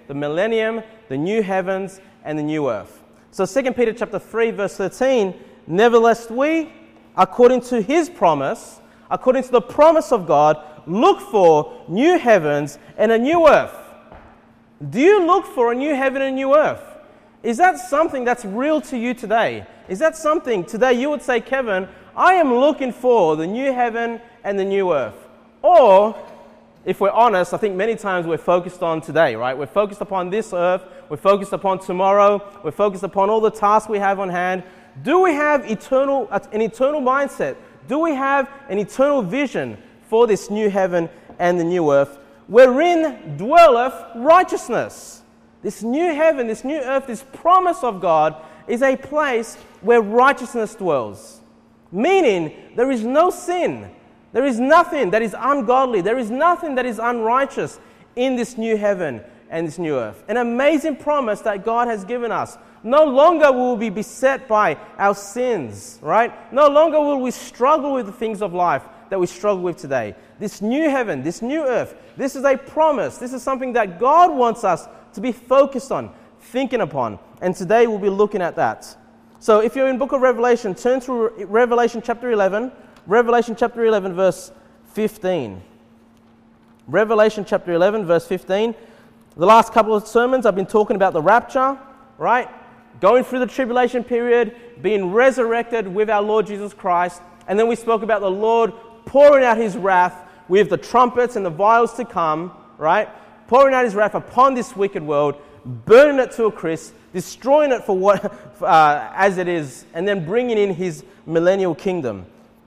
the millennium, the new heavens, and the new earth. So 2 Peter chapter 3, verse 13, nevertheless we, according to his promise, according to the promise of God, look for new heavens and a new earth. Do you look for a new heaven and a new earth? Is that something that's real to you today? Is that something today you would say, Kevin, I am looking for the new heaven and the new earth? Or, if we're honest, I think many times we're focused on today, right? We're focused upon this earth, we're focused upon tomorrow, we're focused upon all the tasks we have on hand. Do we have an eternal mindset? Do we have an eternal vision for this new heaven and the new earth, wherein dwelleth righteousness? This new heaven, this new earth, this promise of God is a place where righteousness dwells. Meaning, there is no sin. There is nothing that is ungodly. There is nothing that is unrighteous in this new heaven and this new earth. An amazing promise that God has given us. No longer will we be beset by our sins, right? No longer will we struggle with the things of life that we struggle with today. This new heaven, this new earth, this is a promise. This is something that God wants us to be focused on, thinking upon. And today we'll be looking at that. So if you're in book of Revelation, turn to Revelation chapter 11. Revelation chapter 11, verse 15. Revelation chapter 11, verse 15. The last couple of sermons I've been talking about the rapture, right? Going through the tribulation period, being resurrected with our Lord Jesus Christ. And then we spoke about the Lord pouring out his wrath with the trumpets and the vials to come, right? Pouring out his wrath upon this wicked world, burning it to a crisp, destroying it for what as it is, and then bringing in his millennial kingdom.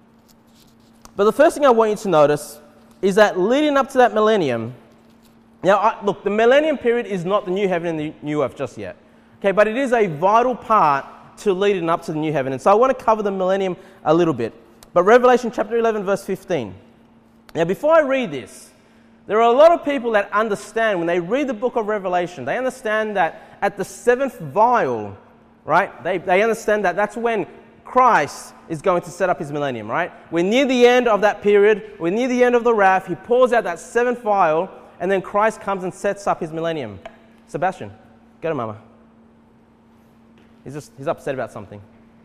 But the first thing I want you to notice is that leading up to that millennium, look, the millennium period is not the new heaven and the new earth just yet. Okay, but it is a vital part to leading up to the new heaven. And so I want to cover the millennium a little bit. But Revelation chapter 11, verse 15. Now, before I read this, there are a lot of people that understand, when they read the book of Revelation, they understand that at the seventh vial, right, they understand that that's when Christ is going to set up his millennium, right? We're near the end of that period. We're near the end of the wrath. He pours out that seventh vial, and then Christ comes and sets up his millennium. Sebastian, go to Mama. He's upset about something.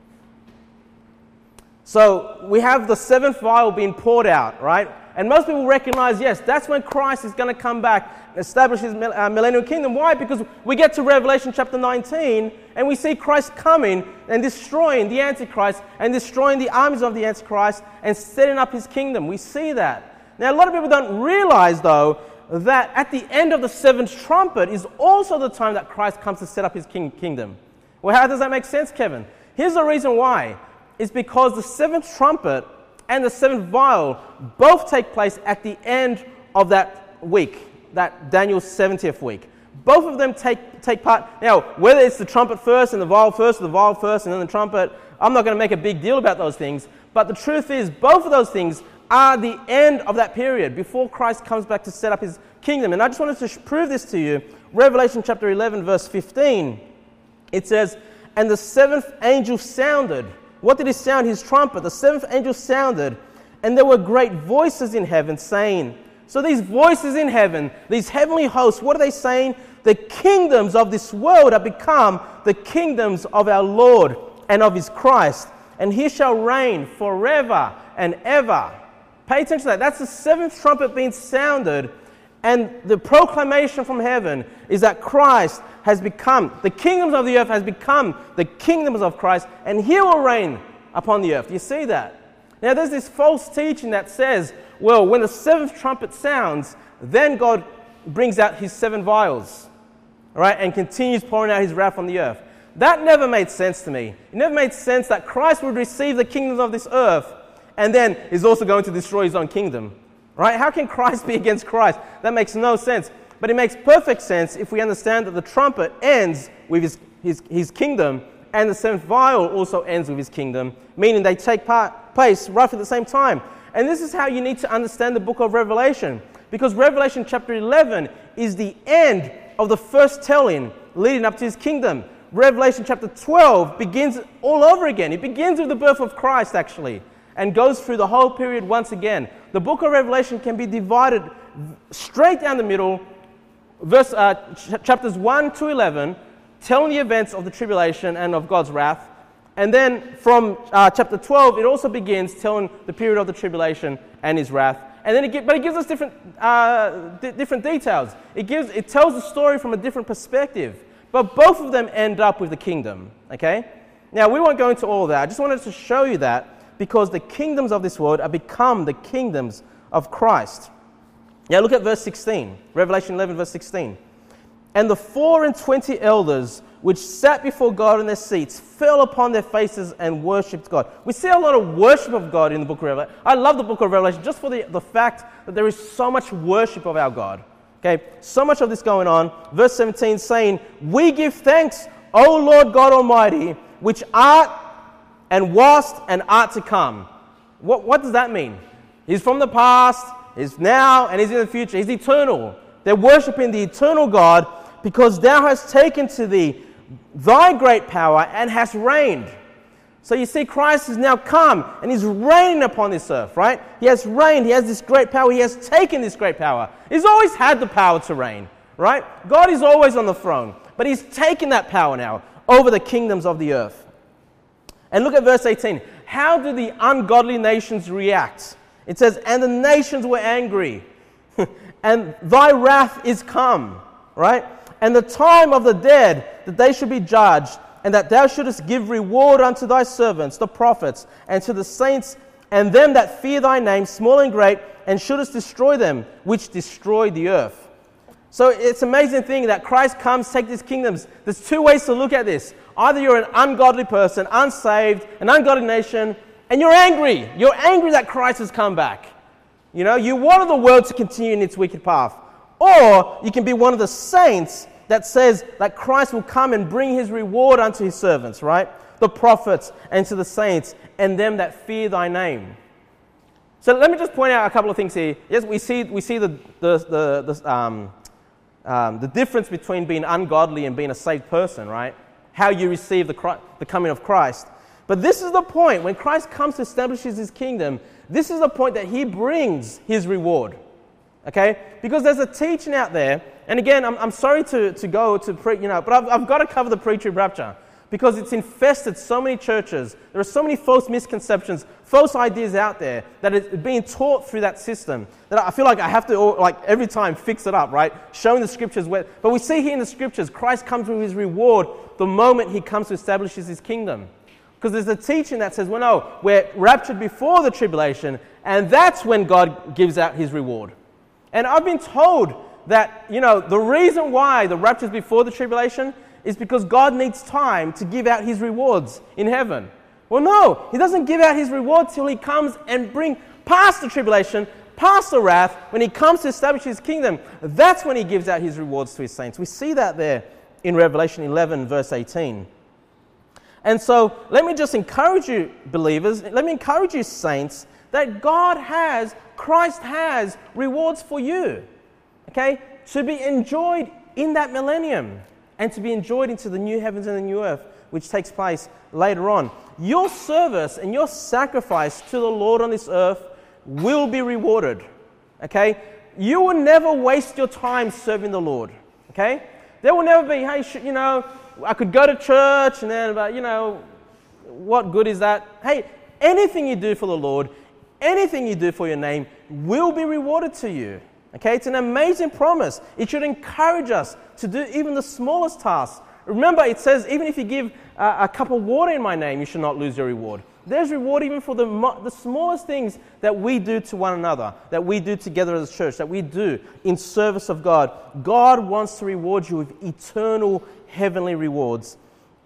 So we have the seventh vial being poured out, right? And most people recognize, yes, that's when Christ is going to come back and establish his millennial kingdom. Why? Because we get to Revelation chapter 19 and we see Christ coming and destroying the Antichrist and destroying the armies of the Antichrist and setting up his kingdom. We see that. Now, a lot of people don't realize, though, that at the end of the seventh trumpet is also the time that Christ comes to set up his kingdom. Well, how does that make sense, Kevin? Here's the reason why. It's because the seventh trumpet and the seventh vial both take place at the end of that week, that Daniel's 70th week. Both of them take part. Now, whether it's the trumpet first and the vial first, or the vial first and then the trumpet, I'm not going to make a big deal about those things. But the truth is, both of those things are the end of that period before Christ comes back to set up his kingdom. And I just wanted to prove this to you. Revelation chapter 11, verse 15, it says, "And the seventh angel sounded." What did he sound? His trumpet. The seventh angel sounded, and there were great voices in heaven saying, so these voices in heaven, these heavenly hosts, what are they saying? The kingdoms of this world have become the kingdoms of our Lord and of his Christ, and he shall reign forever and ever. Pay attention to that. That's the seventh trumpet being sounded, and the proclamation from heaven is that Christ has become, the kingdoms of the earth has become the kingdoms of Christ, and he will reign upon the earth. Do you see that? Now, there's this false teaching that says, well, when the seventh trumpet sounds, then God brings out his seven vials, right, and continues pouring out his wrath on the earth. That never made sense to me. It never made sense that Christ would receive the kingdoms of this earth and then is also going to destroy his own kingdom, right? How can Christ be against Christ? That makes no sense. But it makes perfect sense if we understand that the trumpet ends with his kingdom, and the seventh vial also ends with his kingdom, meaning they take place roughly at the same time. And this is how you need to understand the book of Revelation, because Revelation chapter 11 is the end of the first telling leading up to his kingdom. Revelation chapter 12 begins all over again. It begins with the birth of Christ, actually, and goes through the whole period once again. The book of Revelation can be divided straight down the middle, chapters 1 to 11, telling the events of the tribulation and of God's wrath. And then from chapter 12, it also begins telling the period of the tribulation and his wrath. And then it gives us different details. It tells the story from a different perspective. But both of them end up with the kingdom. Okay? Now, we won't go into all of that. I just wanted to show you that because the kingdoms of this world are become the kingdoms of Christ. Now, look at verse 16. Revelation 11, verse 16. And the 24 elders which sat before God in their seats fell upon their faces and worshipped God. We see a lot of worship of God in the book of Revelation. I love the book of Revelation just for the fact that there is so much worship of our God. Okay, so much of this going on. Verse 17 saying, we give thanks, O Lord God Almighty, which art and wast and art to come. What does that mean? He's from the past, he's now, and he's in the future. He's eternal. They're worshipping the eternal God because thou hast taken to thee thy great power and hast reigned. So you see, Christ has now come and he's reigning upon this earth, right? He has reigned. He has this great power. He has taken this great power. He's always had the power to reign, right? God is always on the throne, but he's taken that power now over the kingdoms of the earth. And look at verse 18. How do the ungodly nations react? It says, and the nations were angry, and thy wrath is come, right? And the time of the dead, that they should be judged, and that thou shouldest give reward unto thy servants, the prophets, and to the saints, and them that fear thy name, small and great, and shouldest destroy them, which destroy the earth. So it's an amazing thing that Christ comes, take these kingdoms. There's two ways to look at this. Either you're an ungodly person, unsaved, an ungodly nation, and you're angry. You're angry that Christ has come back. You know, you want the world to continue in its wicked path. Or you can be one of the saints that says that Christ will come and bring his reward unto his servants, right? The prophets and to the saints and them that fear thy name. So let me just point out a couple of things here. Yes, we see the difference between being ungodly and being a saved person, right? How you receive the coming of Christ. But this is the point. When Christ comes to establish his kingdom, this is the point that he brings his reward. Okay? Because there's a teaching out there, and again, I'm sorry to go to preach, but I've got to cover the pre-trib rapture because it's infested so many churches. There are so many false misconceptions, false ideas out there that is being taught through that system that I feel like I have to, every time, fix it up, right? Showing the scriptures where, but we see here in the scriptures, Christ comes with his reward the moment he comes to establish his kingdom. Because there's a teaching that says, well, no, we're raptured before the tribulation, and that's when God gives out his reward. And I've been told that, the reason why the rapture is before the tribulation is because God needs time to give out his rewards in heaven. Well, no, he doesn't give out his reward till he comes and bring past the tribulation, past the wrath, when he comes to establish his kingdom. That's when he gives out his rewards to his saints. We see that there in Revelation 11, verse 18. And so let me just encourage you, believers, let me encourage you, saints, that Christ has rewards for you, okay, to be enjoyed in that millennium and to be enjoyed into the new heavens and the new earth, which takes place later on. Your service and your sacrifice to the Lord on this earth will be rewarded, okay? You will never waste your time serving the Lord, okay? There will never be, hey, I could go to church and then, but, what good is that? Hey, anything you do for the Lord, anything you do for your name will be rewarded to you. Okay, it's an amazing promise. It should encourage us to do even the smallest tasks. Remember, it says, even if you give a cup of water in my name, you should not lose your reward. There's reward even for the smallest things that we do to one another, that we do together as a church, that we do in service of God. God wants to reward you with eternal heavenly rewards.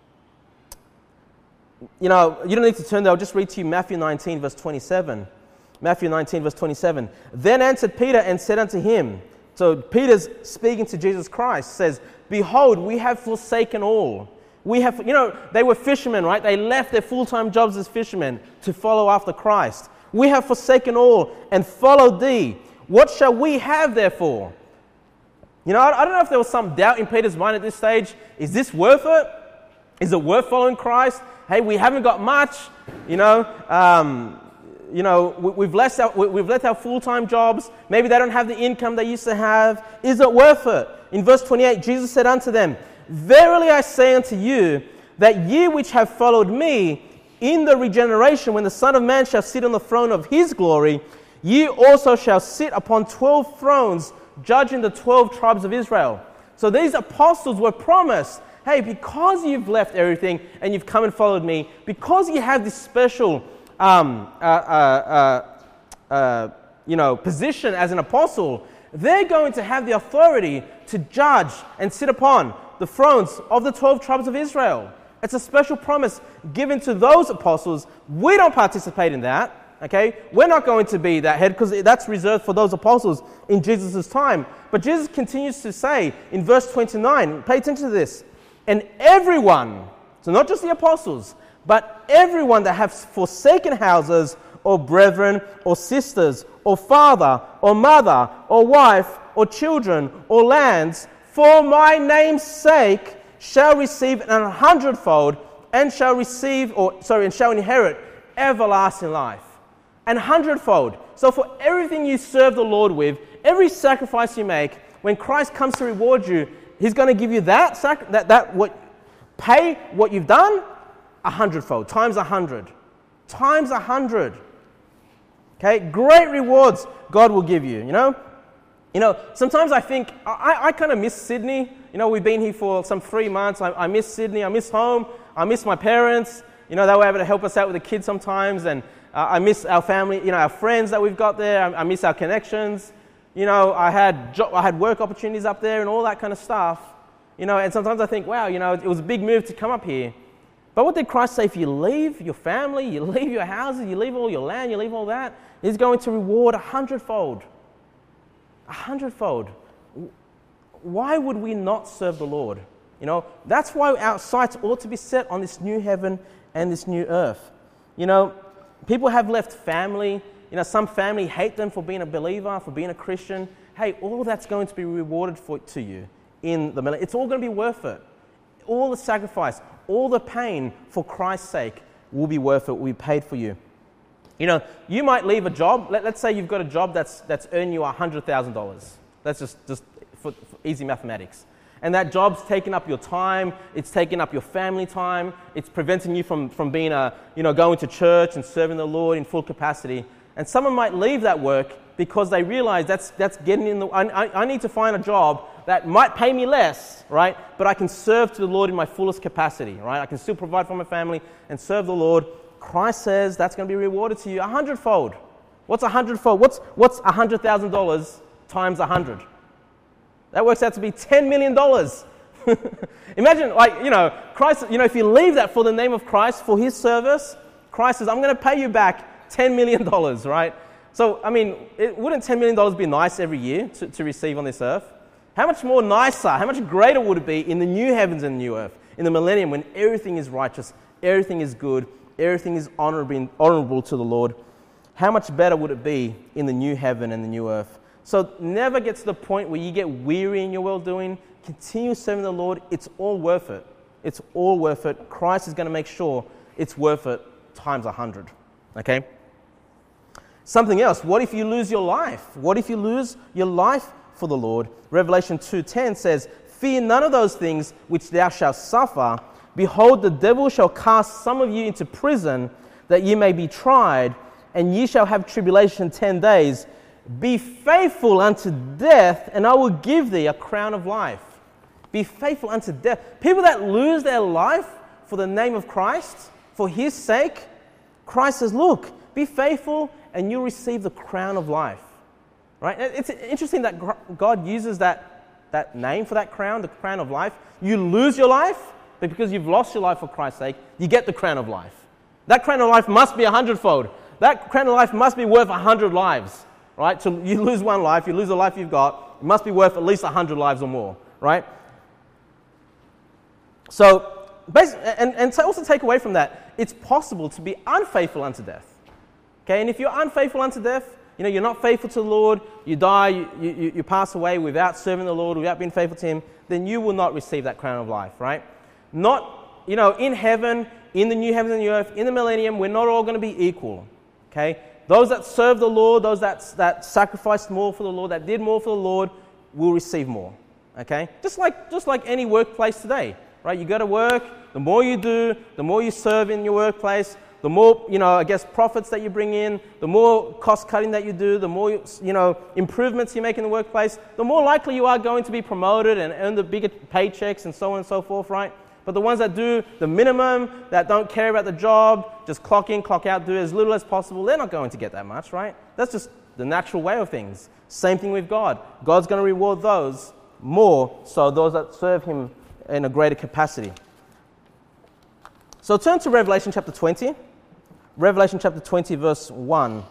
You don't need to turn there. I'll just read to you Matthew 19, verse 27. Matthew 19, verse 27. Then answered Peter and said unto him, so Peter's speaking to Jesus Christ, says, behold, we have forsaken all. They were fishermen, right? They left their full-time jobs as fishermen to follow after Christ. We have forsaken all and followed thee. What shall we have therefore? I don't know if there was some doubt in Peter's mind at this stage. Is this worth it? Is it worth following Christ? Hey, we haven't got much, we've left our full-time jobs. Maybe they don't have the income they used to have. Is it worth it? In verse 28, Jesus said unto them, Verily I say unto you, that ye which have followed me, in the regeneration, when the Son of Man shall sit on the throne of his glory, ye also shall sit upon 12 thrones, judging the 12 tribes of Israel. So these apostles were promised, hey, because you've left everything and you've come and followed me, because you have this special position as an apostle, they're going to have the authority to judge and sit upon the thrones of the 12 tribes of Israel. It's a special promise given to those apostles. We don't participate in that, okay? We're not going to be that head because that's reserved for those apostles in Jesus' time. But Jesus continues to say in verse 29, pay attention to this, and everyone, so not just the apostles, but everyone that has forsaken houses or brethren or sisters or father or mother or wife or children or lands for my name's sake shall receive an 100-fold and shall inherit everlasting life. An 100-fold. So for everything you serve the Lord with, every sacrifice you make, when Christ comes to reward you, He's going to give you pay what you've done 100-fold, times 100. Times 100. Okay, great rewards God will give you, sometimes I think, I kind of miss Sydney. We've been here for some 3 months. I miss Sydney. I miss home. I miss my parents. They were able to help us out with the kids sometimes. And I miss our family, our friends that we've got there. I miss our connections. I had work opportunities up there and all that kind of stuff. And sometimes I think, wow, it was a big move to come up here. But what did Christ say? If you leave your family, you leave your houses, you leave all your land, you leave all that, He's going to reward 100-fold. 100-fold. Why would we not serve the Lord? That's why our sights ought to be set on this new heaven and this new earth. People have left family. Some family hate them for being a believer, for being a Christian. Hey, all that's going to be rewarded to you in the millennium. It's all going to be worth it. All the sacrifice, all the pain for Christ's sake will be worth it, will be paid for you. You might leave a job. Let's say you've got a job that's earning you $100,000. That's just for easy mathematics. And that job's taking up your time. It's taking up your family time. It's preventing you from being going to church and serving the Lord in full capacity. And someone might leave that work because they realize that's getting in the. I need to find a job that might pay me less, right? But I can serve to the Lord in my fullest capacity, right? I can still provide for my family and serve the Lord. Christ says that's going to be rewarded to you 100-fold. What's 100-fold? What's $100,000 times 100? That works out to be $10 million. Imagine, Christ, if you leave that for the name of Christ, for His service, Christ says, I'm going to pay you back $10 million, right? So, wouldn't $10 million be nice every year to receive on this earth? How much more nicer, how much greater would it be in the new heavens and new earth, in the millennium when everything is righteous, everything is good, everything is honorable to the Lord? How much better would it be in the new heaven and the new earth? So never get to the point where you get weary in your well-doing. Continue serving the Lord. It's all worth it. It's all worth it. Christ is going to make sure it's worth it times 100. Okay? Something else. What if you lose your life? What if you lose your life for the Lord? Revelation 2:10 says, Fear none of those things which thou shalt suffer. Behold, the devil shall cast some of you into prison, that ye may be tried, and ye shall have tribulation 10 days. Be faithful unto death, and I will give thee a crown of life. Be faithful unto death. People that lose their life for the name of Christ, for His sake, Christ says, look, be faithful and you'll receive the crown of life. Right? It's interesting that God uses that name for that crown, the crown of life. You lose your life, but because you've lost your life for Christ's sake, you get the crown of life. That crown of life must be 100-fold. That crown of life must be worth 100 lives. Right? So you lose one life, you lose the life you've got, it must be worth at least 100 lives or more. Right? So, and to also take away from that, it's possible to be unfaithful unto death. Okay? And if you're unfaithful unto death, you're not faithful to the Lord, you die, you pass away without serving the Lord, without being faithful to Him, then you will not receive that crown of life, right? Not, in heaven, in the new heavens and the earth, in the millennium, we're not all going to be equal, okay? Those that serve the Lord, those that sacrificed more for the Lord, that did more for the Lord, will receive more. Okay? Just like any workplace today, right? You go to work, the more you do, the more you serve in your workplace, the more, profits that you bring in, the more cost cutting that you do, the more, improvements you make in the workplace, the more likely you are going to be promoted and earn the bigger paychecks and so on and so forth, right? But the ones that do the minimum, that don't care about the job, just clock in, clock out, do as little as possible, they're not going to get that much, right? That's just the natural way of things. Same thing with God. God's going to reward those more, so those that serve Him in a greater capacity. So turn to Revelation chapter 20. Revelation chapter 20, verse 1.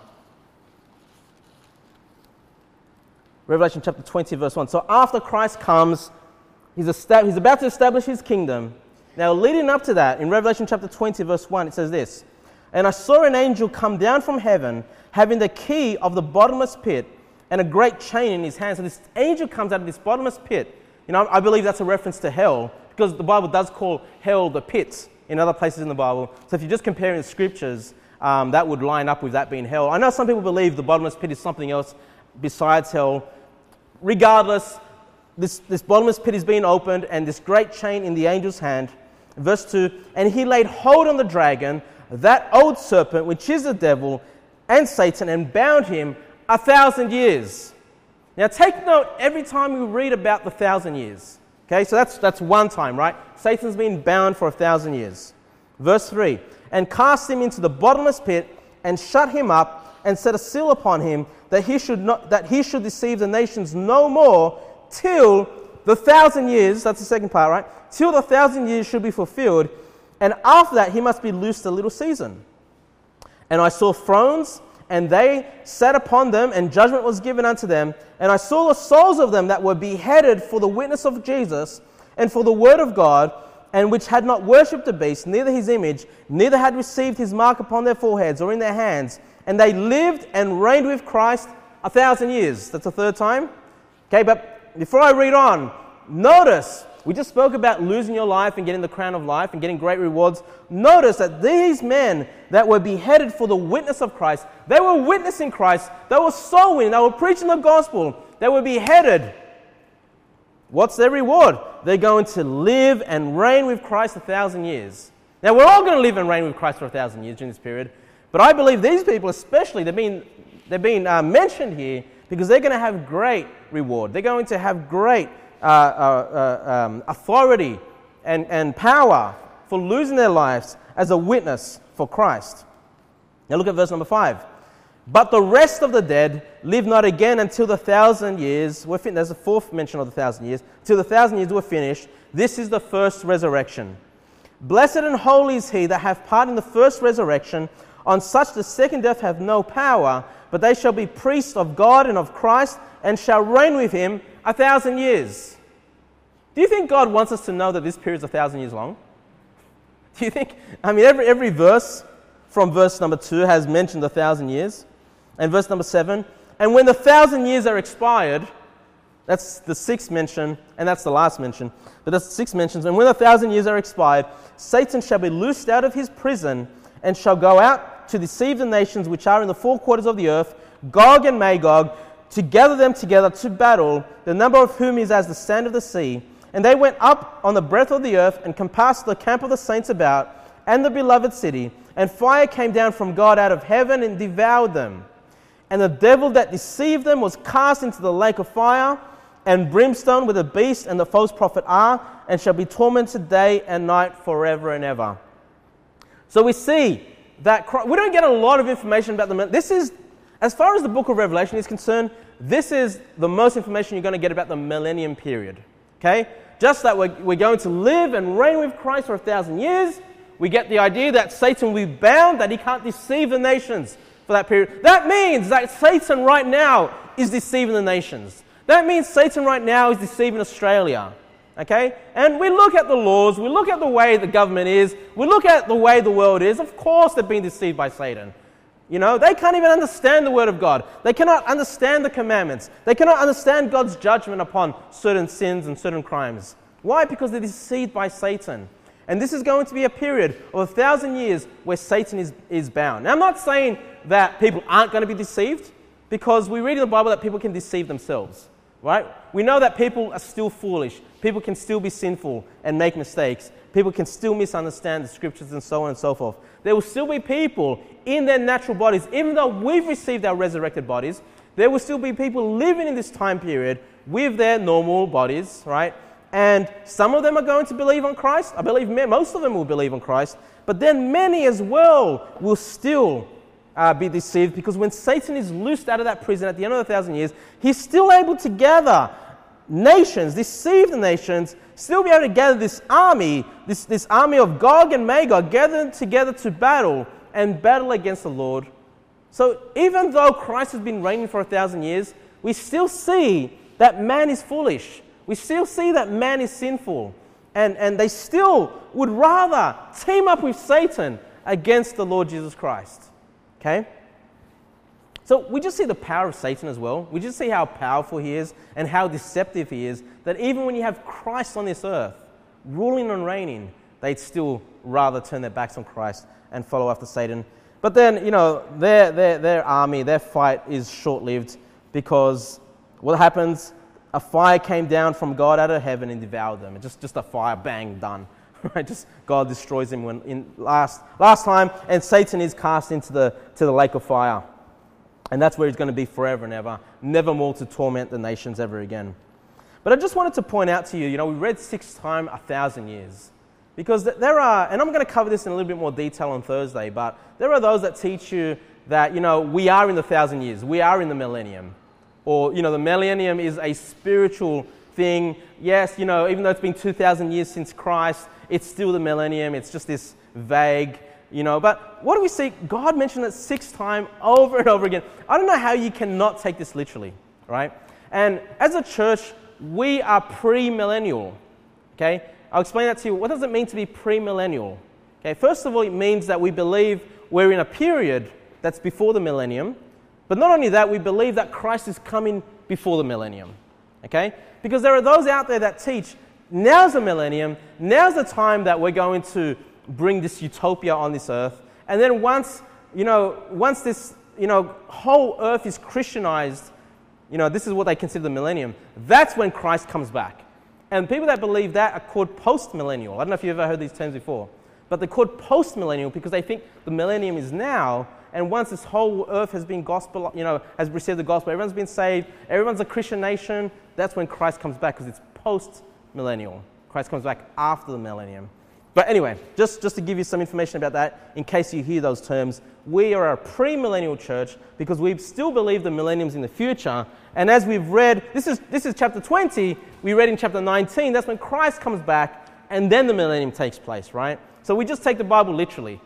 Revelation chapter 20, verse 1. So after Christ comes, He's about to establish His kingdom. Now, leading up to that, in Revelation chapter 20, verse 1, it says this, "And I saw an angel come down from heaven, having the key of the bottomless pit and a great chain in his hand." So this angel comes out of this bottomless pit. I believe that's a reference to hell, because the Bible does call hell the pit in other places in the Bible. So if you're just comparing the scriptures, that would line up with that being hell. I know some people believe the bottomless pit is something else besides hell. Regardless, this bottomless pit is being opened, and this great chain in the angel's hand. Verse 2, "And he laid hold on the dragon, that old serpent, which is the devil and Satan, and bound him 1,000 years." Now take note every time we read about the 1,000 years. Okay, so that's one time, right? Satan's been bound for 1,000 years. Verse 3, "And cast him into the bottomless pit, and shut him up, and set a seal upon him, that he should deceive the nations no more, till the 1,000 years," that's the second part, right? "Till the 1,000 years should be fulfilled, and after that he must be loosed a little season. And I saw thrones, and they sat upon them, and judgment was given unto them. And I saw the souls of them that were beheaded for the witness of Jesus, and for the word of God, and which had not worshipped the beast, neither his image, neither had received his mark upon their foreheads or in their hands. And they lived and reigned with Christ 1,000 years." That's the third time. Okay, but before I read on, notice, we just spoke about losing your life and getting the crown of life and getting great rewards. Notice that these men that were beheaded for the witness of Christ, they were witnessing Christ, they were soul winning, they were preaching the gospel, they were beheaded. What's their reward? They're going to live and reign with Christ 1,000 years. Now, we're all going to live and reign with Christ for 1,000 years during this period, but I believe these people especially, they're being mentioned here because they're going to have great reward. They're going to have great authority and power for losing their lives as a witness for Christ. Now look at verse number 5. "But the rest of the dead live not again until the 1,000 years," there's a fourth mention of the 1,000 years, "till the 1,000 years were finished. This is the first resurrection. Blessed and holy is he that hath part in the first resurrection. On such the second death hath no power, but they shall be priests of God and of Christ, and shall reign with him 1,000 years. Do you think God wants us to know that this period is 1,000 years long? Do you think? Every verse from verse number 2 has mentioned 1,000 years. And verse number 7, "And when the 1,000 years are expired," that's the sixth mention, and that's the last mention, but that's the sixth mention. "And when the 1,000 years are expired, Satan shall be loosed out of his prison, and shall go out to deceive the nations which are in the four quarters of the earth, Gog and Magog, to gather them together to battle, the number of whom is as the sand of the sea. And they went up on the breadth of the earth, and compassed the camp of the saints about, and the beloved city. And fire came down from God out of heaven, and devoured them. And the devil that deceived them was cast into the lake of fire and brimstone, where the beast and the false prophet are, and shall be tormented day and night forever and ever." So we see that we don't get a lot of information about them. This is, as far as the book of Revelation is concerned, this is the most information you're going to get about the millennium period. Okay? Just that we're going to live and reign with Christ for 1,000 years. We get the idea that Satan will be bound, that he can't deceive the nations for that period. That means that Satan right now is deceiving the nations. That means Satan right now is deceiving Australia. Okay? And we look at the laws, we look at the way the government is, we look at the way the world is. Of course they're being deceived by Satan. They can't even understand the Word of God. They cannot understand the commandments. They cannot understand God's judgment upon certain sins and certain crimes. Why? Because they're deceived by Satan. And this is going to be a period of 1,000 years where Satan is bound. Now, I'm not saying that people aren't going to be deceived, because we read in the Bible that people can deceive themselves, right? We know that people are still foolish. People can still be sinful and make mistakes. People can still misunderstand the scriptures and so on and so forth. There will still be people in their natural bodies, even though we've received our resurrected bodies, there will still be people living in this time period with their normal bodies, right? And some of them are going to believe on Christ. I believe most of them will believe on Christ. But then many as well will still be deceived, because when Satan is loosed out of that prison at the end of the 1,000 years, he's still able to gather nations, deceive the nations, still be able to gather this army, this army of Gog and Magog, gathered together to battle and battle against the Lord. So even though Christ has been reigning for 1,000 years, we still see that man is foolish. We still see that man is sinful. And they still would rather team up with Satan against the Lord Jesus Christ. Okay? So we just see the power of Satan as well. We just see how powerful he is and how deceptive he is, that even when you have Christ on this earth, ruling and reigning, they'd still rather turn their backs on Christ and follow after Satan. But then, their army, their fight is short-lived, because what happens? A fire came down from God out of heaven and devoured them. Just a fire, bang, done. Right? Just God destroys him last time, and Satan is cast into the lake of fire. And that's where he's going to be forever and ever, never more to torment the nations ever again. But I just wanted to point out to you, we read 6 times 1,000 years. Because there are, and I'm going to cover this in a little bit more detail on Thursday, but there are those that teach you that, we are in the 1,000 years, we are in the millennium. Or, the millennium is a spiritual thing. Yes, even though it's been 2,000 years since Christ, it's still the millennium. It's just this vague, But what do we see? God mentioned it 6 times over and over again. I don't know how you cannot take this literally, right? And as a church, we are premillennial, okay? I'll explain that to you. What does it mean to be premillennial? Okay, first of all, it means that we believe we're in a period that's before the millennium. But not only that, we believe that Christ is coming before the millennium, okay? Because there are those out there that teach, now's the millennium, now's the time that we're going to bring this utopia on this earth. And then once this, whole earth is Christianized, this is what they consider the millennium, that's when Christ comes back. And people that believe that are called post-millennial. I don't know if you've ever heard these terms before. But they're called post-millennial because they think the millennium is now, and once this whole earth has been has received the gospel, everyone's been saved, everyone's a Christian nation, that's when Christ comes back, because it's post-millennial. Christ comes back after the millennium. But anyway, just to give you some information about that, in case you hear those terms, we are a pre-millennial church because we still believe the millennium's in the future. And as we've read, this is chapter 20, we read in chapter 19, that's when Christ comes back, and then the millennium takes place, right? So we just take the Bible literally.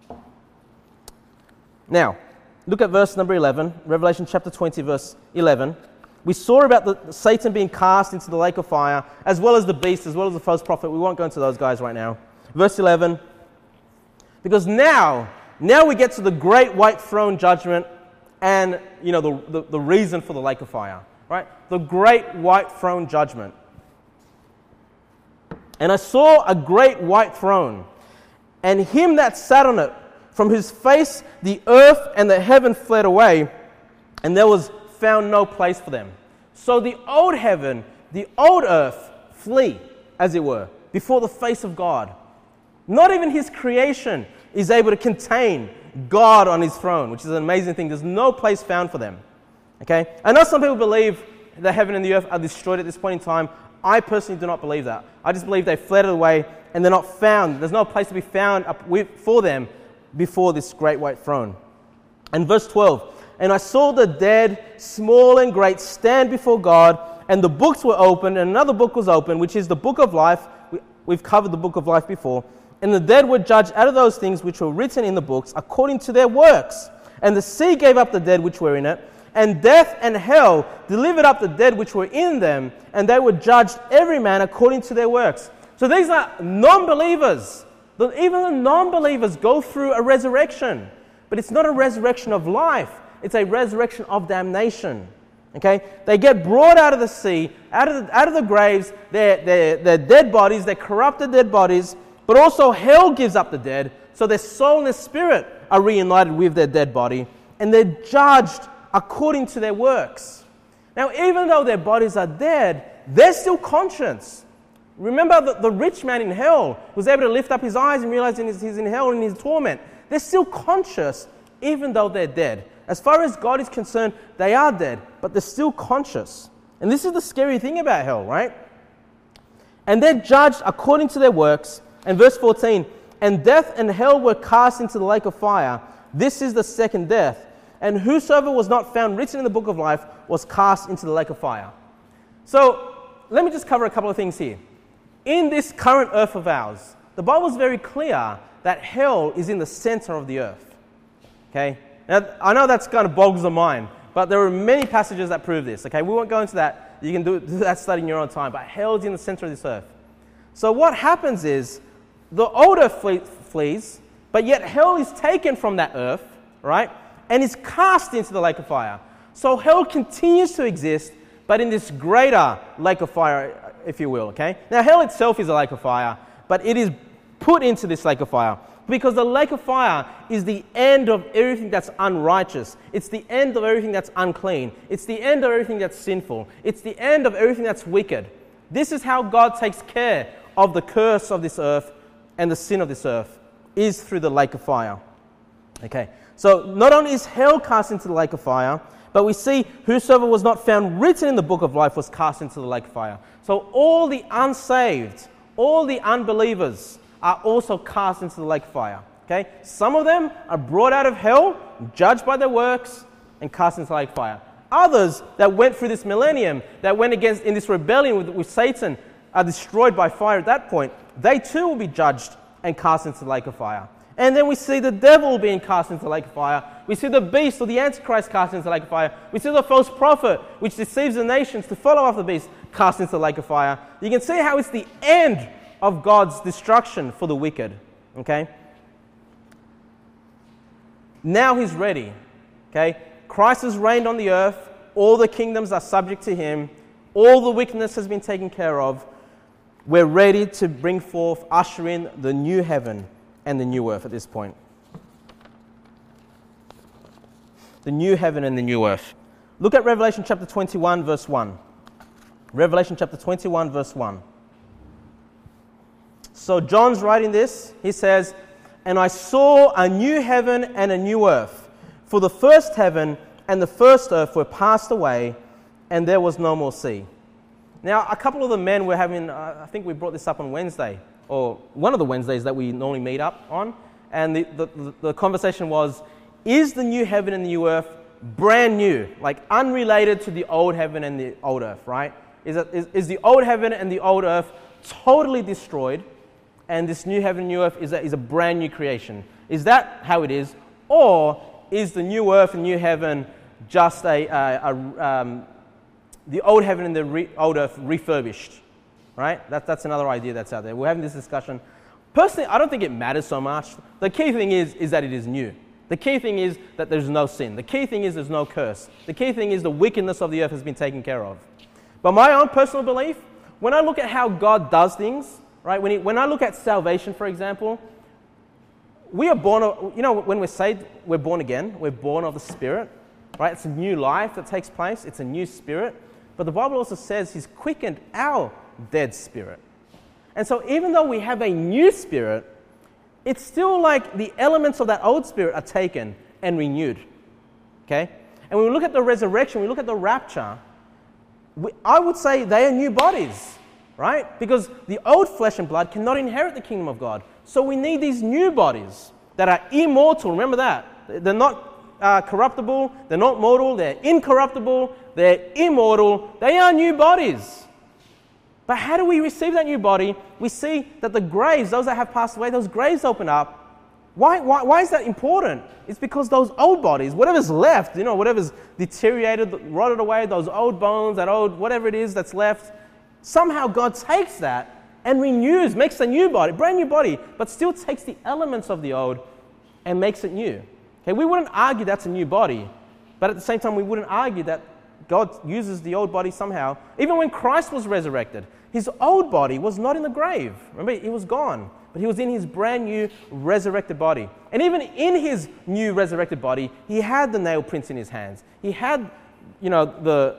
Now, look at verse number 11, Revelation chapter 20, verse 11. We saw about Satan being cast into the lake of fire, as well as the beast, as well as the false prophet. We won't go into those guys right now. Verse 11, because now we get to the great white throne judgment and, the reason for the lake of fire, right? The great white throne judgment. And I saw a great white throne, and him that sat on it, from whose face the earth and the heaven fled away, and there was found no place for them. So the old heaven, the old earth, flee, as it were, before the face of God. Not even his creation is able to contain God on his throne, which is an amazing thing. There's no place found for them. Okay? I know some people believe the heaven and the earth are destroyed at this point in time. I personally do not believe that. I just believe they fled away and they're not found. There's no place to be found for them before this great white throne. And verse 12, and I saw the dead, small and great, stand before God, and the books were opened, and another book was opened, which is the book of life. We've covered the book of life before. And the dead were judged out of those things which were written in the books according to their works. And the sea gave up the dead which were in it, and death and hell delivered up the dead which were in them, and they were judged every man according to their works. So these are non-believers. Even the non-believers go through a resurrection. But it's not a resurrection of life. It's a resurrection of damnation. Okay? They get brought out of the sea, out of the graves, their dead bodies, their corrupted dead bodies, but also hell gives up the dead, so their soul and their spirit are reunited with their dead body, and they're judged according to their works. Now, even though their bodies are dead, they're still conscious. Remember the rich man in hell was able to lift up his eyes and realize he's in hell and in torment. They're still conscious, even though they're dead. As far as God is concerned, they are dead, but they're still conscious. And this is the scary thing about hell, right? And they're judged according to their works. And verse 14, and death and hell were cast into the lake of fire. This is the second death. And whosoever was not found written in the book of life was cast into the lake of fire. So, let me just cover a couple of things here. In this current earth of ours, the Bible is very clear that hell is in the center of the earth. Okay? Now, I know that's kind of bogs the mind, but there are many passages that prove this. Okay? We won't go into that. You can do that study in your own time. But hell is in the center of this earth. So what happens is, the old earth flees, but yet hell is taken from that earth, right? And is cast into the lake of fire. So hell continues to exist, but in this greater lake of fire, if you will, okay? Now, hell itself is a lake of fire, but it is put into this lake of fire because the lake of fire is the end of everything that's unrighteous. It's the end of everything that's unclean. It's the end of everything that's sinful. It's the end of everything that's wicked. This is how God takes care of the curse of this earth and the sin of this earth, is through the lake of fire. Okay, so not only is hell cast into the lake of fire, but we see whosoever was not found written in the book of life was cast into the lake of fire. So all the unsaved, all the unbelievers are also cast into the lake of fire. Okay? Some of them are brought out of hell, judged by their works, and cast into the lake of fire. Others that went through this millennium, that went against in this rebellion with Satan, are destroyed by fire at that point. They too will be judged and cast into the lake of fire. And then we see the devil being cast into the lake of fire. We see the beast or the Antichrist cast into the lake of fire. We see the false prophet, which deceives the nations to follow after the beast, cast into the lake of fire. You can see how it's the end of God's destruction for the wicked. Okay? Now he's ready. Okay? Christ has reigned on the earth. All the kingdoms are subject to him. All the wickedness has been taken care of. We're ready to bring forth, usher in the new heaven and the new earth at this point. The new heaven and the new earth. Look at Revelation chapter 21, verse 1. Revelation chapter 21, verse 1. So John's writing this. He says, and I saw a new heaven and a new earth. For the first heaven and the first earth were passed away, and there was no more sea. Now, a couple of the men were having, I think we brought this up on Wednesday, or one of the Wednesdays that we normally meet up on, and the conversation was, is the new heaven and the new earth brand new, like unrelated to the old heaven and the old earth, right? Is the old heaven and the old earth totally destroyed, and this new heaven and new earth is a brand new creation? Is that how it is? Or is the new earth and new heaven just the old heaven and the old earth refurbished, right? That's another idea that's out there. We're having this discussion. Personally, I don't think it matters so much. The key thing is that it is new. The key thing is that there's no sin. The key thing is there's no curse. The key thing is the wickedness of the earth has been taken care of. But my own personal belief, when I look at how God does things, right? When I look at salvation, for example, we are born of, when we're saved, we're born again. We're born of the Spirit, right? It's a new life that takes place. It's a new spirit. But the Bible also says he's quickened our dead spirit. And so even though we have a new spirit, it's still like the elements of that old spirit are taken and renewed. Okay? And when we look at the resurrection, we look at the rapture, I would say they are new bodies, right? Because the old flesh and blood cannot inherit the kingdom of God. So we need these new bodies that are immortal. Remember that. They're not corruptible, they're not mortal, they're incorruptible, they're immortal, they are new bodies. But how do we receive that new body? We see that the graves, those that have passed away, those graves open up. Why is that important? It's because those old bodies, whatever's left, whatever's deteriorated, rotted away, those old bones, that old whatever it is that's left, somehow God takes that and renews, makes a new body, brand new body, but still takes the elements of the old and makes it new. Okay, we wouldn't argue that's a new body, but at the same time we wouldn't argue that God uses the old body somehow. Even when Christ was resurrected, his old body was not in the grave. Remember, it was gone. but he was in his brand new resurrected body. And even in his new resurrected body, he had the nail prints in his hands. He had, the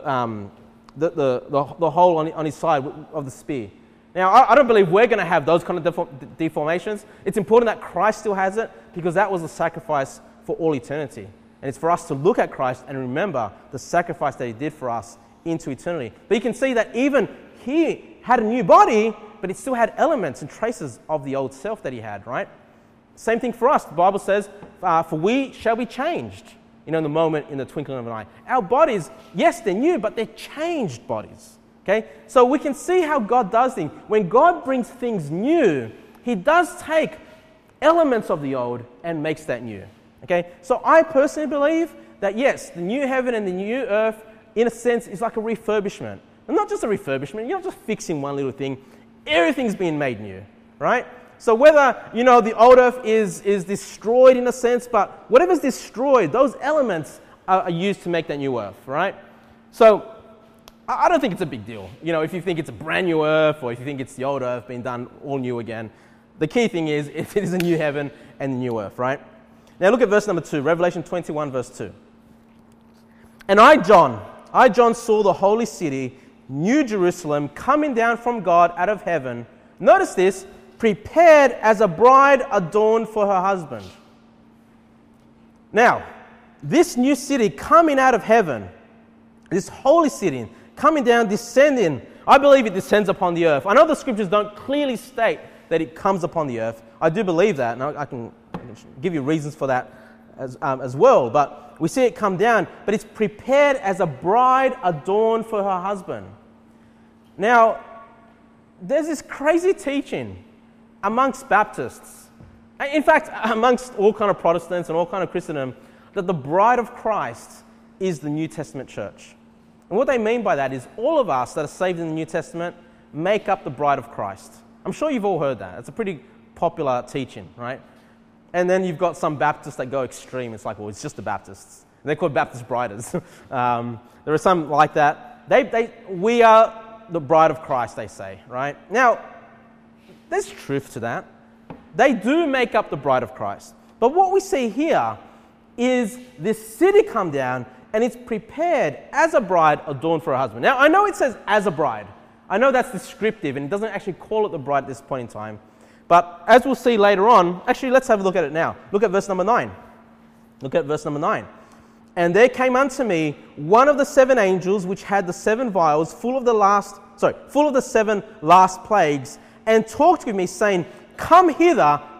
hole on his side of the spear. Now, I don't believe we're going to have those kind of deformations. It's important that Christ still has it, because that was the sacrifice for all eternity. And it's for us to look at Christ and remember the sacrifice that he did for us into eternity. But you can see that even he had a new body, but it still had elements and traces of the old self that he had, right? Same thing for us. The Bible says, for we shall be changed, in the moment, in the twinkling of an eye. Our bodies, yes, they're new, but they're changed bodies. Okay? So we can see how God does things. When God brings things new, he does take elements of the old and makes that new. Okay? So I personally believe that, yes, the new heaven and the new earth, in a sense, is like a refurbishment. And not just a refurbishment, you're not just fixing one little thing. Everything's being made new, right? So whether, the old earth is destroyed in a sense, but whatever's destroyed, those elements are used to make that new earth, right? So I don't think it's a big deal. If you think it's a brand new earth, or if you think it's the old earth being done all new again, the key thing is it is a new heaven and a new earth, right? Now look at verse number 2, Revelation 21, verse 2. And I, John, saw the holy city, New Jerusalem, coming down from God out of heaven. Notice this, prepared as a bride adorned for her husband. Now, this new city coming out of heaven, this holy city, coming down, descending, I believe it descends upon the earth. I know the scriptures don't clearly state that it comes upon the earth. I do believe that, and I can give you reasons for that as well. But we see it come down, but it's prepared as a bride adorned for her husband. Now, there's this crazy teaching amongst Baptists, in fact, amongst all kind of Protestants and all kind of Christendom, that the bride of Christ is the New Testament church. And what they mean by that is all of us that are saved in the New Testament make up the bride of Christ. I'm sure you've all heard that. It's a pretty popular teaching, right? And then you've got some Baptists that go extreme. It's like, well, it's just the Baptists. And they're called Baptist briders. There are some like that. We are the bride of Christ, they say, right? Now, there's truth to that. They do make up the bride of Christ. But what we see here is this city come down and it's prepared as a bride adorned for her husband. Now, I know it says as a bride. I know that's descriptive and it doesn't actually call it the bride at this point in time. But as we'll see later on, actually, let's have a look at it now. Look at verse number 9. Look at verse number 9. And there came unto me one of the 7 angels which had the 7 vials full of the 7 last plagues, and talked with me, saying, come here,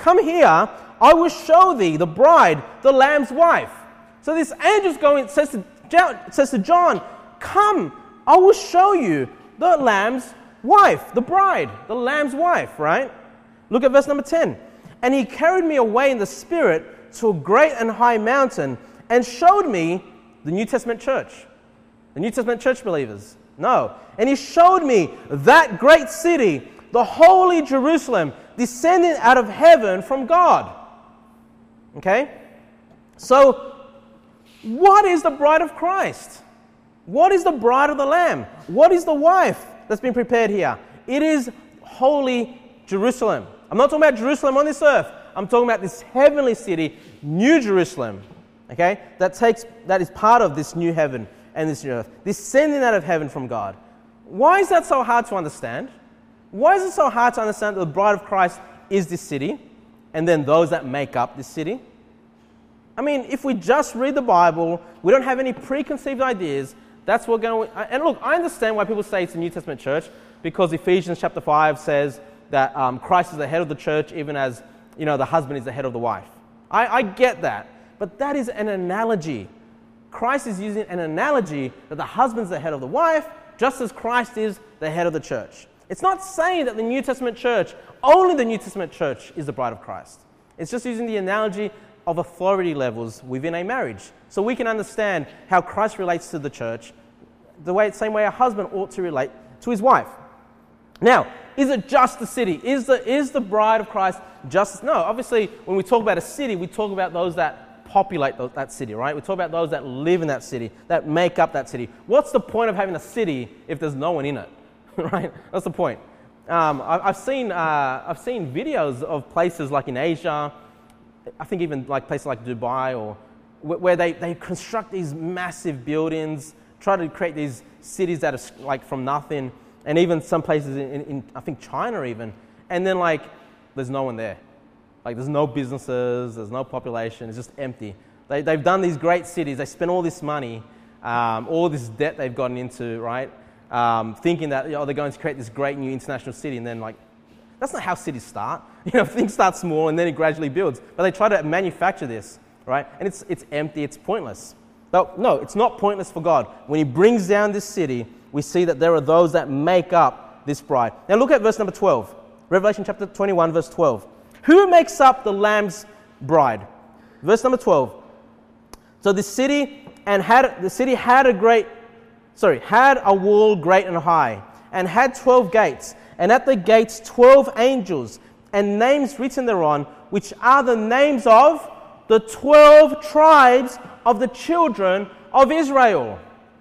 I will show thee the bride, the Lamb's wife. So this angel's going, says to John, come, I will show you the Lamb's wife, the bride, the Lamb's wife, right? Look at verse number 10. And he carried me away in the Spirit to a great and high mountain, and showed me the New Testament church. The New Testament church believers. No. And he showed me that great city, the holy Jerusalem, descending out of heaven from God. Okay? So, what is the bride of Christ? What is the bride of the Lamb? What is the wife that's been prepared here? It is holy Jerusalem. I'm not talking about Jerusalem on this earth. I'm talking about this heavenly city, New Jerusalem. Okay? That is part of this new heaven and this new earth, descending out of heaven from God. Why is that so hard to understand? Why is it so hard to understand that the bride of Christ is this city, and then those that make up this city? I mean, if we just read the Bible, we don't have any preconceived ideas, that's what we're going to... And look, I understand why people say it's the New Testament church, because Ephesians chapter 5 says that Christ is the head of the church, even as, the husband is the head of the wife. I get that, but that is an analogy. Christ is using an analogy that the husband's the head of the wife, just as Christ is the head of the church. It's not saying that the New Testament church, only the New Testament church, is the bride of Christ. It's just using the analogy of authority levels within a marriage. So we can understand how Christ relates to the church, same way a husband ought to relate to his wife. Now, is it just the city? Is the bride of Christ just... No, obviously, when we talk about a city, we talk about those that populate that city, right? We talk about those that live in that city, that make up that city. What's the point of having a city if there's no one in it, right? That's the point. I've seen videos of places like in Asia, I think even like places like Dubai, or where they construct these massive buildings, try to create these cities that are like from nothing, and even some places in I think China even, and then like there's no one there. Like there's no businesses, there's no population, it's just empty. They've done these great cities, they spend all this money, all this debt they've gotten into, right? Thinking that they're going to create this great new international city, and then like, that's not how cities start. Things start small and then it gradually builds. But they try to manufacture this, right? And it's empty, it's pointless. But no, it's not pointless for God. When He brings down this city, we see that there are those that make up this bride. Now look at verse number 12. Revelation chapter 21, verse 12. Who makes up the Lamb's bride? Verse number 12. So the city had a wall great and high, and had 12 gates, and at the gates 12 angels, and names written thereon, which are the names of the 12 tribes of the children of Israel.